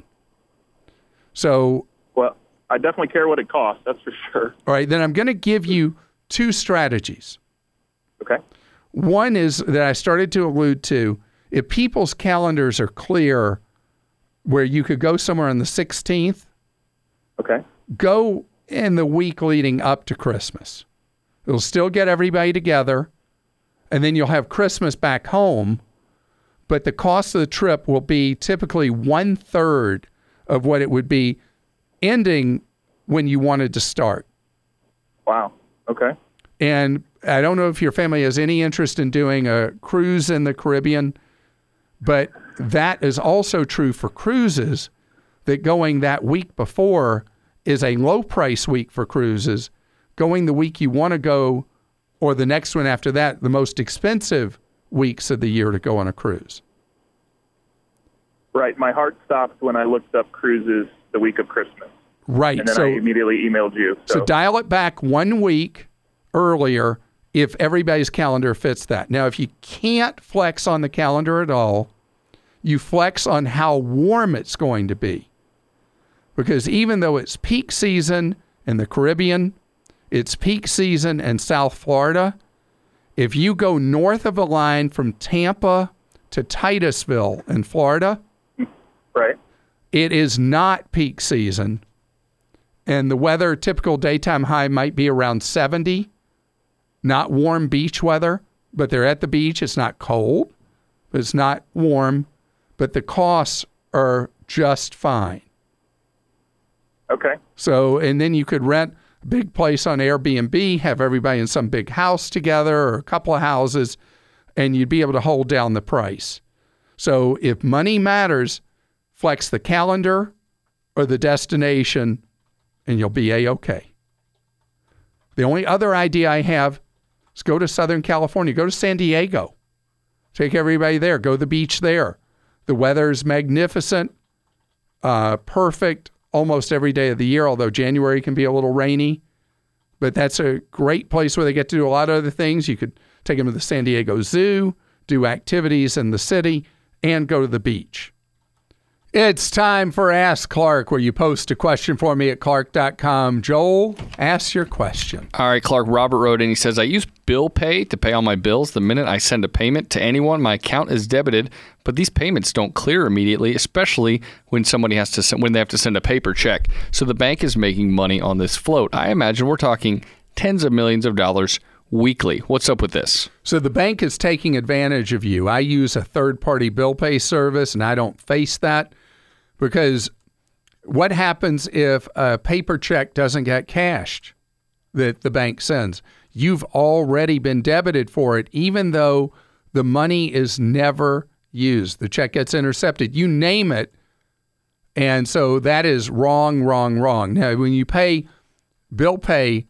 So, well, I definitely care what it costs. That's for sure. All right. Then I'm going to give you two strategies. Okay. One is that I started to allude to, if people's calendars are clear where you could go somewhere on the 16th, okay, go in the week leading up to Christmas. It'll still get everybody together, and then you'll have Christmas back home, but the cost of the trip will be typically 1/3 of what it would be ending when you wanted to start. Wow. Okay. And I don't know if your family has any interest in doing a cruise in the Caribbean, but that is also true for cruises, that going that week before is a low price week for cruises. Going the week you want to go or the next one after that, the most expensive weeks of the year to go on a cruise. Right. My heart stopped when I looked up cruises the week of Christmas. Right. And then I immediately emailed you. So dial it back 1 week earlier if everybody's calendar fits that. Now, if you can't flex on the calendar at all, you flex on how warm it's going to be. Because even though it's peak season in the Caribbean, it's peak season in South Florida, if you go north of a line from Tampa to Titusville in Florida, right, it is not peak season. And the weather, typical daytime high might be around 70, not warm beach weather, but they're at the beach. It's not cold, but it's not warm, but the costs are just fine. Okay. So, and then you could rent a big place on Airbnb, have everybody in some big house together or a couple of houses, and you'd be able to hold down the price. So if money matters, flex the calendar or the destination, and you'll be A-okay. The only other idea I have is go to Southern California. Go to San Diego. Take everybody there. Go to the beach there. The weather's magnificent, perfect almost every day of the year, although January can be a little rainy. But that's a great place where they get to do a lot of other things. You could take them to the San Diego Zoo, do activities in the city, and go to the beach. It's time for Ask Clark, where you post a question for me at clark.com. Joel, ask your question. All right, Clark, Robert wrote in. He says, I use Bill Pay to pay all my bills. The minute I send a payment to anyone, my account is debited, but these payments don't clear immediately, especially when they have to send a paper check. So the bank is making money on this float. I imagine we're talking tens of millions of dollars weekly. What's up with this? So the bank is taking advantage of you. I use a third-party bill pay service, and I don't face that. Because what happens if a paper check doesn't get cashed that the bank sends? You've already been debited for it, even though the money is never used. The check gets intercepted. You name it. And so that is wrong, wrong, wrong. Now, when you pay bill pay,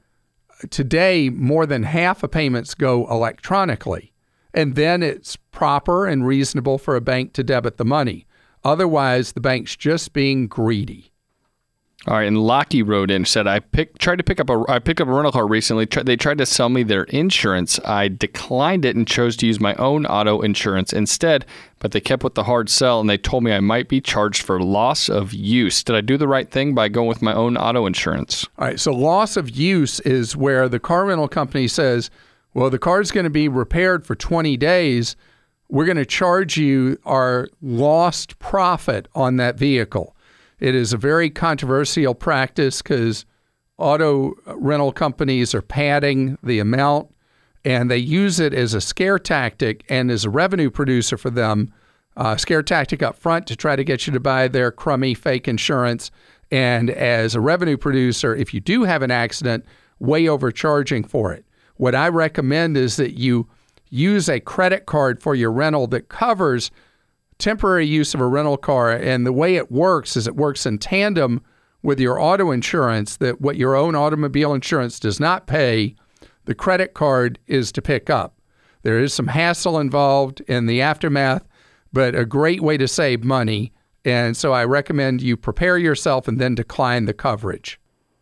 today more than half of payments go electronically. And then it's proper and reasonable for a bank to debit the money. Otherwise, the bank's just being greedy. All right, and Lockie wrote in and said, I picked up a rental car recently. They tried to sell me their insurance. I declined it and chose to use my own auto insurance instead, but they kept with the hard sell, and they told me I might be charged for loss of use. Did I do the right thing by going with my own auto insurance? All right, so loss of use is where the car rental company says, well, the car's going to be repaired for 20 days. We're going to charge you our lost profit on that vehicle. It is a very controversial practice because auto rental companies are padding the amount, and they use it as a scare tactic and as a revenue producer for them. Scare tactic up front to try to get you to buy their crummy fake insurance, and as a revenue producer, if you do have an accident, way overcharging for it. What I recommend is that you use a credit card for your rental that covers temporary use of a rental car, and the way it works is it works in tandem with your auto insurance, that what your own automobile insurance does not pay, the credit card is to pick up. There is some hassle involved in the aftermath, but a great way to save money, and so I recommend you prepare yourself and then decline the coverage.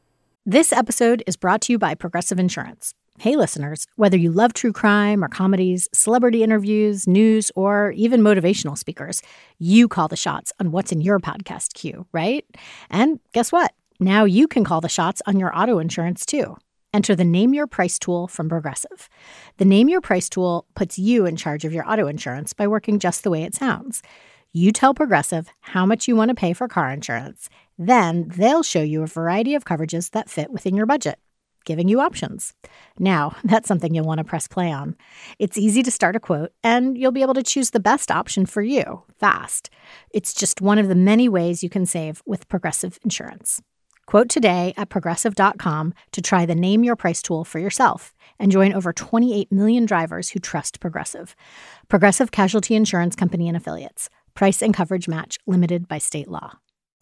This episode is brought to you by Progressive Insurance. Hey, listeners, whether you love true crime or comedies, celebrity interviews, news, or even motivational speakers, you call the shots on what's in your podcast queue, right? And guess what? Now you can call the shots on your auto insurance, too. Enter the Name Your Price tool from Progressive. The Name Your Price tool puts you in charge of your auto insurance by working just the way it sounds. You tell Progressive how much you want to pay for car insurance. Then they'll show you a variety of coverages that fit within your budget, giving you options. Now, that's something you'll want to press play on. It's easy to start a quote, and you'll be able to choose the best option for you fast. It's just one of the many ways you can save with Progressive Insurance. Quote today at Progressive.com to try the Name Your Price tool for yourself and join over 28 million drivers who trust Progressive. Progressive Casualty Insurance Company and Affiliates. Price and coverage match limited by state law.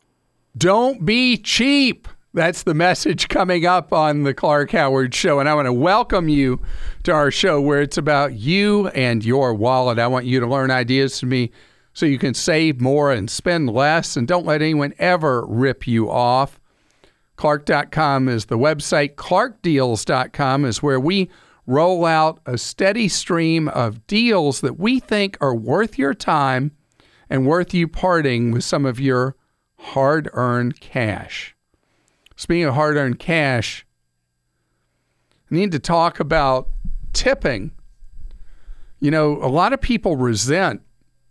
Don't be cheap. That's the message coming up on the Clark Howard Show. And I want to welcome you to our show where it's about you and your wallet. I want you to learn ideas from me so you can save more and spend less, and don't let anyone ever rip you off. Clark.com is the website. ClarkDeals.com is where we roll out a steady stream of deals that we think are worth your time and worth you parting with some of your hard-earned cash. Speaking of hard-earned cash, I need to talk about tipping. You know, a lot of people resent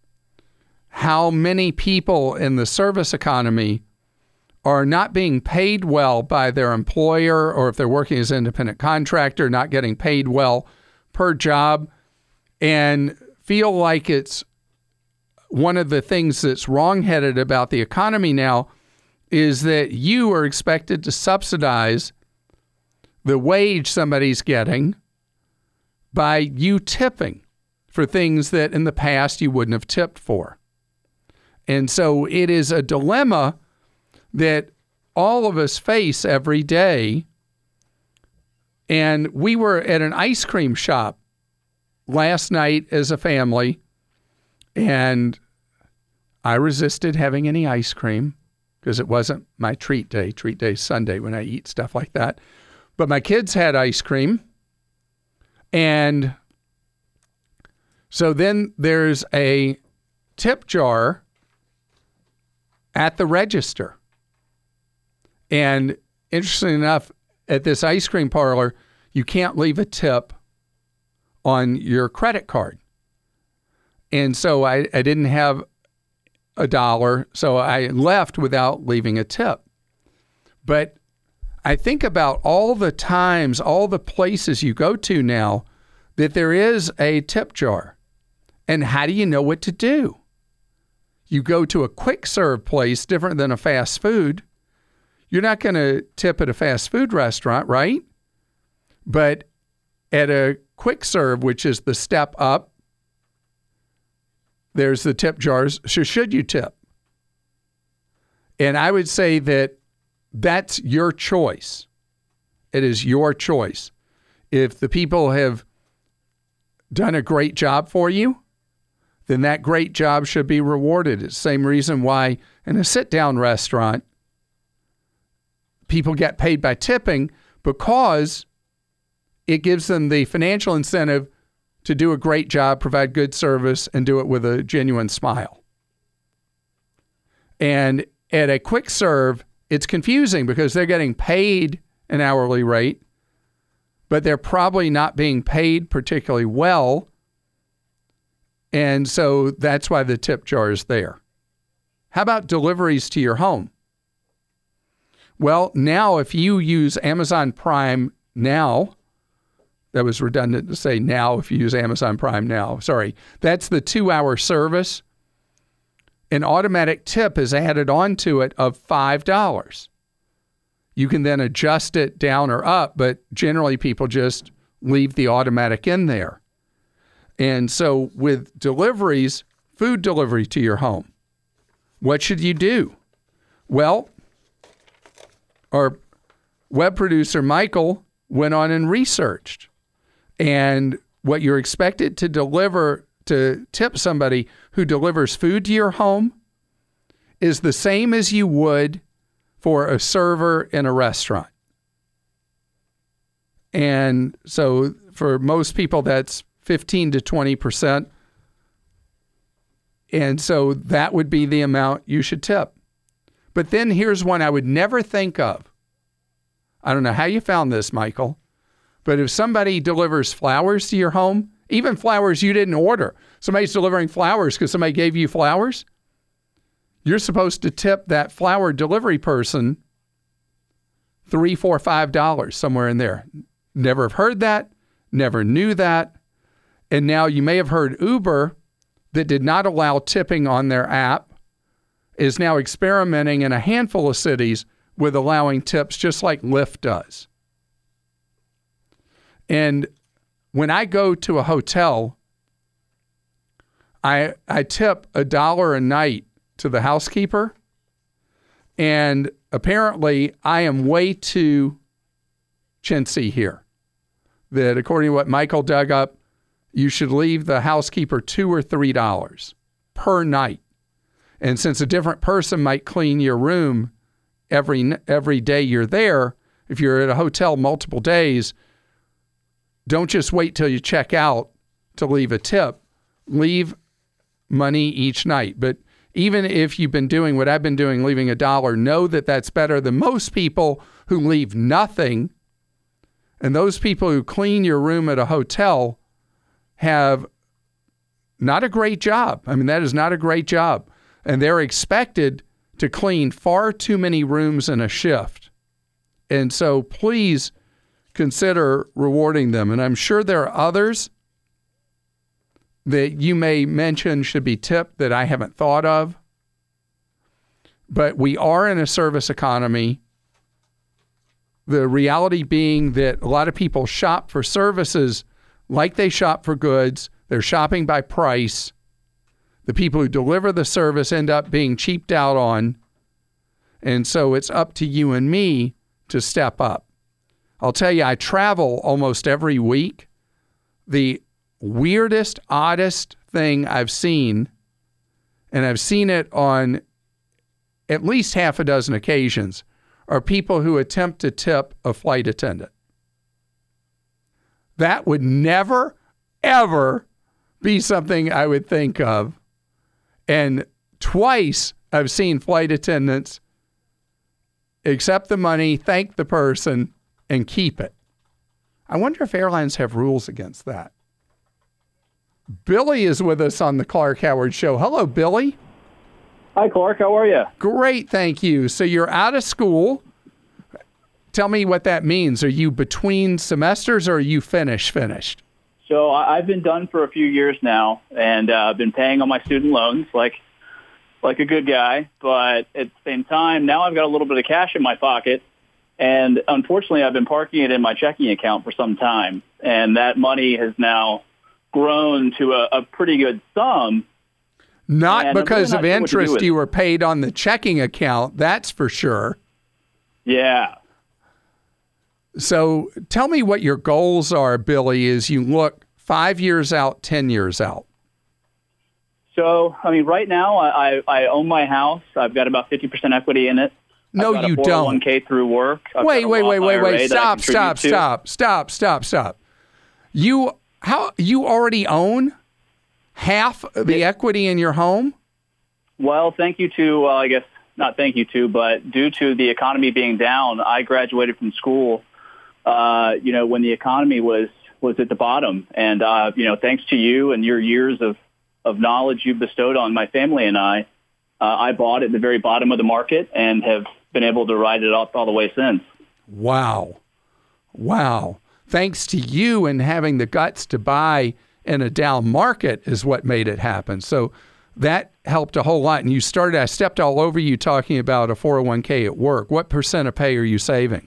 how many people in the service economy are not being paid well by their employer, or if they're working as an independent contractor, not getting paid well per job, and feel like it's one of the things that's wrong-headed about the economy now is that you are expected to subsidize the wage somebody's getting by you tipping for things that in the past you wouldn't have tipped for. And so it is a dilemma that all of us face every day. And we were at an ice cream shop last night as a family, and I resisted having any ice cream because it wasn't my treat day. Treat day is Sunday when I eat stuff like that. But my kids had ice cream. And so then there's a tip jar at the register. And interestingly enough, at this ice cream parlor, you can't leave a tip on your credit card. And so I didn't have $1, so I left without leaving a tip. But I think about all the times, all the places you go to now that there is a tip jar. And how do you know what to do? You go to a quick serve place different than a fast food. You're not going to tip at a fast food restaurant, right? But at a quick serve, which is the step up, there's the tip jars. So should you tip? And I would say that that's your choice. It is your choice. If the people have done a great job for you, then that great job should be rewarded. It's the same reason why in a sit-down restaurant, people get paid by tipping, because it gives them the financial incentive to do a great job, provide good service, and do it with a genuine smile. And at a quick serve, it's confusing because they're getting paid an hourly rate, but they're probably not being paid particularly well. And so that's why the tip jar is there. How about deliveries to your home? Well, now if you use Amazon Prime Now, that was redundant to say now if you use Amazon Prime Now. Sorry. That's the 2-hour service. An automatic tip is added onto it of $5. You can then adjust it down or up, but generally people just leave the automatic in there. And so with deliveries, food delivery to your home, what should you do? Well, our web producer, Michael, went on and researched. And what you're expected to deliver, to tip somebody who delivers food to your home, is the same as you would for a server in a restaurant. And so for most people, that's 15 to 20%. And so that would be the amount you should tip. But then here's one I would never think of. I don't know how you found this, Michael, but if somebody delivers flowers to your home, even flowers you didn't order, somebody's delivering flowers because somebody gave you flowers, you're supposed to tip that flower delivery person $3, $4, $5, somewhere in there. Never have heard that, never knew that. And now you may have heard Uber, that did not allow tipping on their app, is now experimenting in a handful of cities with allowing tips just like Lyft does. And when I go to a hotel, I tip $1 a night to the housekeeper. And apparently I am way too chintzy here. That according to what Michael dug up, you should leave the housekeeper $2 or $3 per night. And since a different person might clean your room every day you're there, if you're at a hotel multiple days, don't just wait till you check out to leave a tip. Leave money each night. But even if you've been doing what I've been doing, leaving $1, know that that's better than most people who leave nothing. And those people who clean your room at a hotel have not a great job. I mean, that is not a great job. And they're expected to clean far too many rooms in a shift. And so please consider rewarding them. And I'm sure there are others that you may mention should be tipped that I haven't thought of. But we are in a service economy. The reality being that a lot of people shop for services like they shop for goods. They're shopping by price. The people who deliver the service end up being cheaped out on. And so it's up to you and me to step up. I'll tell you, I travel almost every week. The weirdest, oddest thing I've seen, and I've seen it on at least half a dozen occasions, are people who attempt to tip a flight attendant. That would never, ever be something I would think of. And twice I've seen flight attendants accept the money, thank the person, and keep it. I wonder if airlines have rules against that. Billy is with us on the Clark Howard Show. Hello, Billy. Hi, Clark. How are you? Great, thank you. So you're out of school. Tell me what that means. Are you between semesters or are you finished? So I've been done for a few years now, and I've been paying on my student loans like a good guy. But at the same time, now I've got a little bit of cash in my pocket, and unfortunately, I've been parking it in my checking account for some time, and that money has now grown to a pretty good sum. Not And because I'm of really not sure what to do interest with you were paid on the checking account, that's for sure. Yeah. So tell me what your goals are, Billy, as you look 5 years out, 10 years out. So, I mean, right now I own my house. I've got about 50% equity in it. No, I've got you a don't. 401k through work. I've Wait. got a Roth IRA that I contribute to. Stop. You already own half the equity in your home? Well, thank you to, I guess not thank you to, but due to the economy being down, I graduated from school, when the economy was at the bottom. And, thanks to you and your years of knowledge you bestowed on my family and I bought at the very bottom of the market and have been able to ride it up all the way since. Wow. Thanks to you and having the guts to buy in a down market is what made it happen. So that helped a whole lot. And I stepped all over you talking about a 401k at work. What percent of pay are you saving?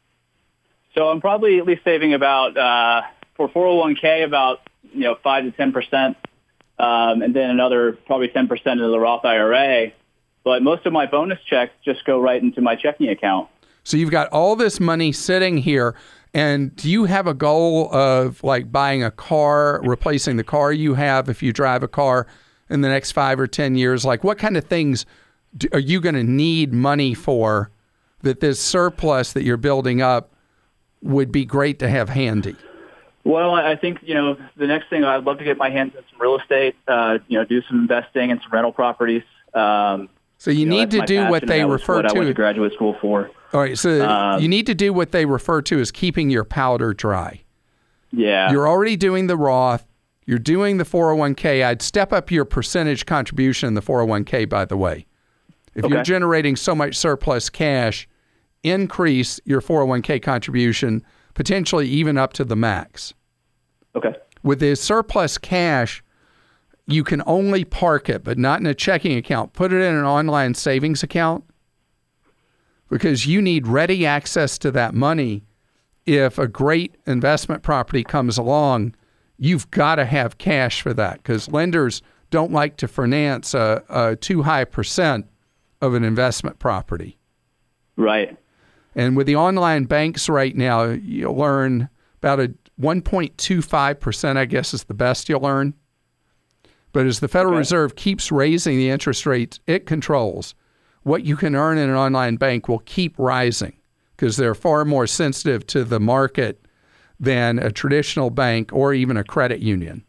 So I'm probably at least saving about, for 401k, about 5 to 10%, and then another probably 10% into the Roth IRA. But most of my bonus checks just go right into my checking account. So you've got all this money sitting here. And do you have a goal of like buying a car, replacing the car you have if you drive a car in the next 5 or 10 years? Like what kind of things are you going to need money for that this surplus that you're building up would be great to have handy? Well, I think, the next thing I'd love to get my hands on some real estate, do some investing in some rental properties. So you need to do what they refer to. I went to graduate school for. All right. So you need to do what they refer to as keeping your powder dry. Yeah. You're already doing the Roth. You're doing the 401k. I'd step up your percentage contribution in the 401k, by the way. If you're generating so much surplus cash, increase your 401k contribution, potentially even up to the max. Okay. With the surplus cash, you can only park it, but not in a checking account. Put it in an online savings account because you need ready access to that money. If a great investment property comes along, you've got to have cash for that because lenders don't like to finance a too high percent of an investment property. Right. And with the online banks right now, you'll earn about a 1.25%, I guess is the best you'll earn. But as the Federal Reserve keeps raising the interest rates it controls, what you can earn in an online bank will keep rising because they're far more sensitive to the market than a traditional bank or even a credit union.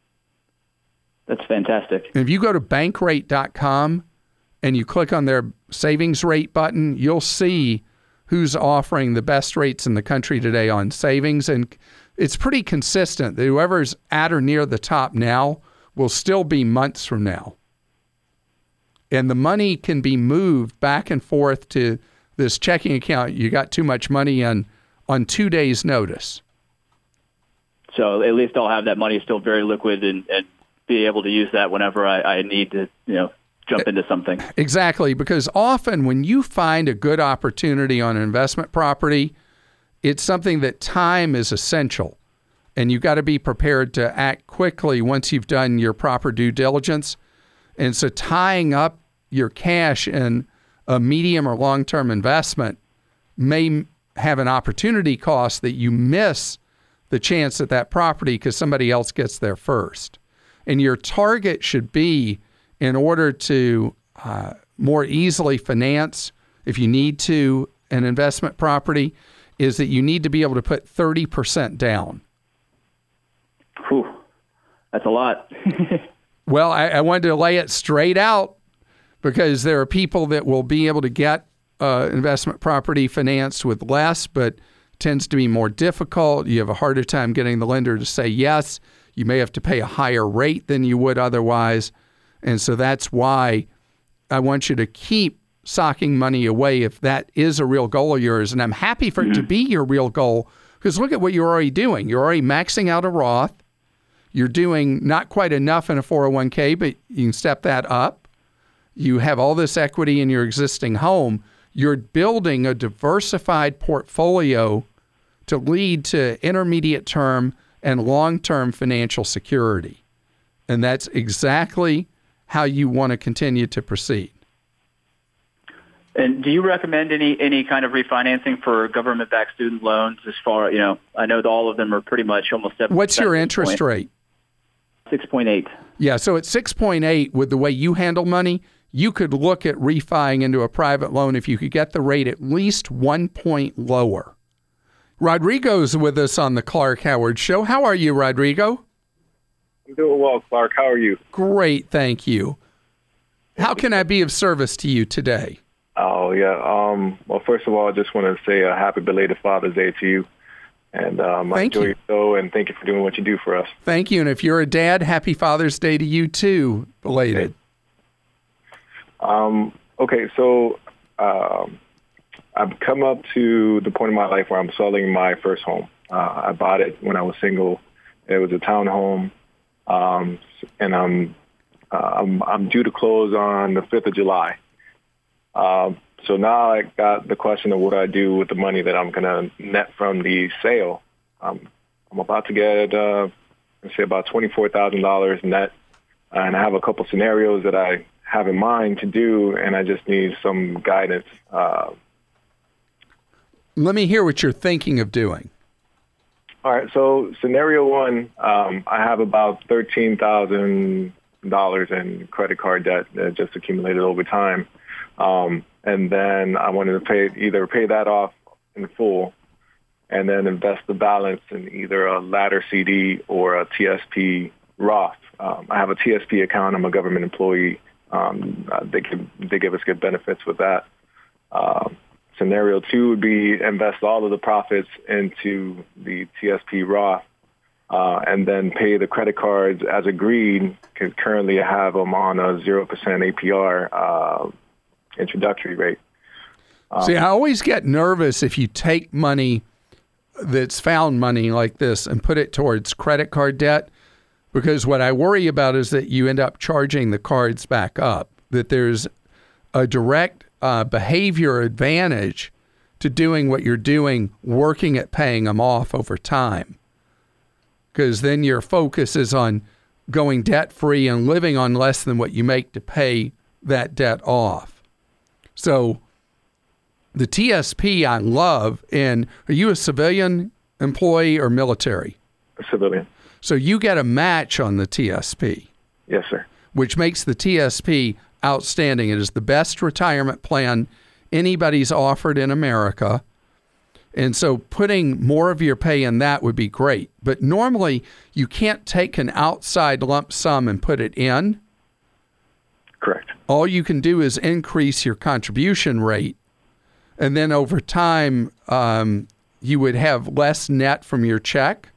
That's fantastic. And if you go to bankrate.com and you click on their savings rate button, you'll see who's offering the best rates in the country today on savings. And it's pretty consistent that whoever's at or near the top now will still be months from now. And the money can be moved back and forth to this checking account you got too much money in on 2 days' notice. So at least I'll have that money still very liquid and be able to use that whenever I need to, jump into something. Exactly, because often when you find a good opportunity on an investment property, it's something that time is essential. And you've got to be prepared to act quickly once you've done your proper due diligence. And so tying up your cash in a medium or long-term investment may have an opportunity cost that you miss the chance at that property because somebody else gets there first. And your target should be, in order to more easily finance, if you need to, an investment property, is that you need to be able to put 30% down. Whew. That's a lot. Well, I wanted to lay it straight out because there are people that will be able to get investment property financed with less, but tends to be more difficult. You have a harder time getting the lender to say yes. You may have to pay a higher rate than you would otherwise. And so that's why I want you to keep socking money away if that is a real goal of yours. And I'm happy for it to be your real goal because look at what you're already doing. You're already maxing out a Roth. You're doing not quite enough in a 401k, but you can step that up. You have all this equity in your existing home. You're building a diversified portfolio to lead to intermediate term and long-term financial security. And that's exactly how you want to continue to proceed. And do you recommend any kind of refinancing for government-backed student loans? As far, I know that all of them are pretty much almost 7%. What's your interest rate? 6.8. Yeah, so at 6.8, with the way you handle money, you could look at refining into a private loan if you could get the rate at least 1 point lower. Rodrigo's with us on the Clark Howard Show. How are you, Rodrigo? I'm doing well, Clark. How are you? Great, thank you. How can I be of service to you today? Oh, yeah. Well, first of all, I just want to say a happy belated Father's Day to you. And I enjoy your show, and thank you for doing what you do for us. Thank you. And if you're a dad, happy Father's Day to you, too, belated. Okay, so I've come up to the point in my life where I'm selling my first home. I bought it when I was single. It was a townhome, and I'm due to close on the 5th of July. So now I got the question of what I do with the money that I'm going to net from the sale. I'm about to get, let's say, about $24,000 net, and I have a couple scenarios that I have in mind to do, and I just need some guidance. Let me hear what you're thinking of doing. All right, so scenario one, I have about $13,000 in credit card debt that just accumulated over time. And then I wanted to either pay that off in full and then invest the balance in either a ladder CD or a TSP Roth. I have a TSP account. I'm a government employee. They give us good benefits with that. Scenario two would be invest all of the profits into the TSP Roth and then pay the credit cards as agreed, because currently I have them on a 0% APR introductory rate. See, I always get nervous if you take money that's found money like this and put it towards credit card debt, because what I worry about is that you end up charging the cards back up, that there's a direct behavior advantage to doing what you're doing, working at paying them off over time, because then your focus is on going debt-free and living on less than what you make to pay that debt off. So the TSP I love. And are you a civilian employee or military? A civilian. So you get a match on the TSP. Yes, sir. Which makes the TSP outstanding. It is the best retirement plan anybody's offered in America. And so putting more of your pay in that would be great. But normally you can't take an outside lump sum and put it in. Correct. All you can do is increase your contribution rate. And then over time, you would have less net from your check.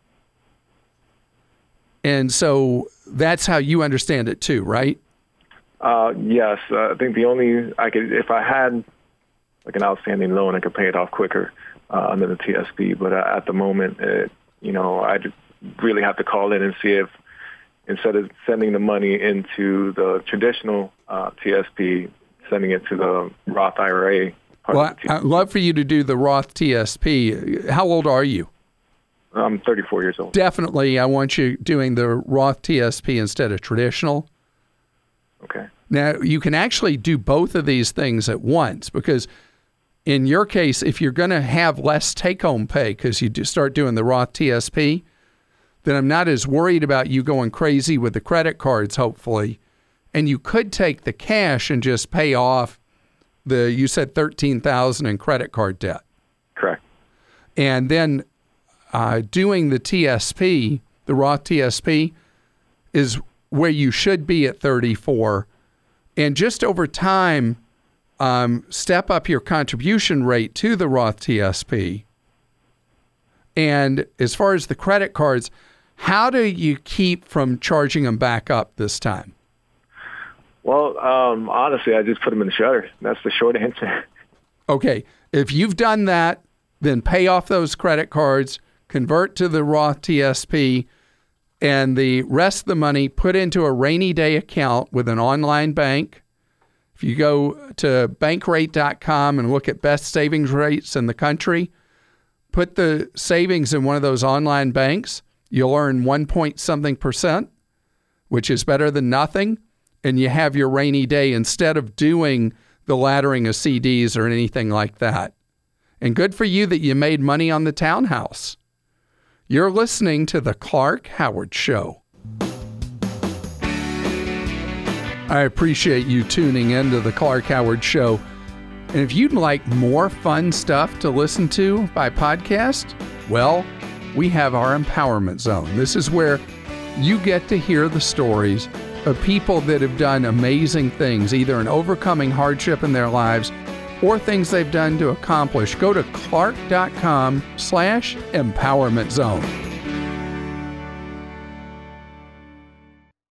And so that's how you understand it too, right? Yes. I think if I had like an outstanding loan, I could pay it off quicker under the TSP. But at the moment, I'd really have to call in and see if, instead of sending the money into the traditional TSP, sending it to the Roth IRA. Well, I'd love for you to do the Roth TSP. How old are you? I'm 34 years old. Definitely, I want you doing the Roth TSP instead of traditional. Okay. Now, you can actually do both of these things at once, because in your case, if you're going to have less take-home pay because you start doing the Roth TSP, then I'm not as worried about you going crazy with the credit cards, hopefully. And you could take the cash and just pay off you said $13,000 in credit card debt. Correct. And then doing the TSP, the Roth TSP, is where you should be at 34. And just over time, step up your contribution rate to the Roth TSP. And as far as the credit cards, how do you keep from charging them back up this time? Well, honestly, I just put them in the shredder. That's the short answer. Okay. If you've done that, then pay off those credit cards, convert to the Roth TSP, and the rest of the money put into a rainy day account with an online bank. If you go to bankrate.com and look at best savings rates in the country, put the savings in one of those online banks. You'll earn 1 point something %, which is better than nothing. and you have your rainy day instead of doing the laddering of CDs or anything like that. And good for you that you made money on the townhouse. You're listening to The Clark Howard Show. I appreciate you tuning in to The Clark Howard Show. And if you'd like more fun stuff to listen to by podcast, well, we have our Empowerment Zone. This is where you get to hear the stories of people that have done amazing things, either in overcoming hardship in their lives or things they've done to accomplish. Go to clark.com/empowerment zone.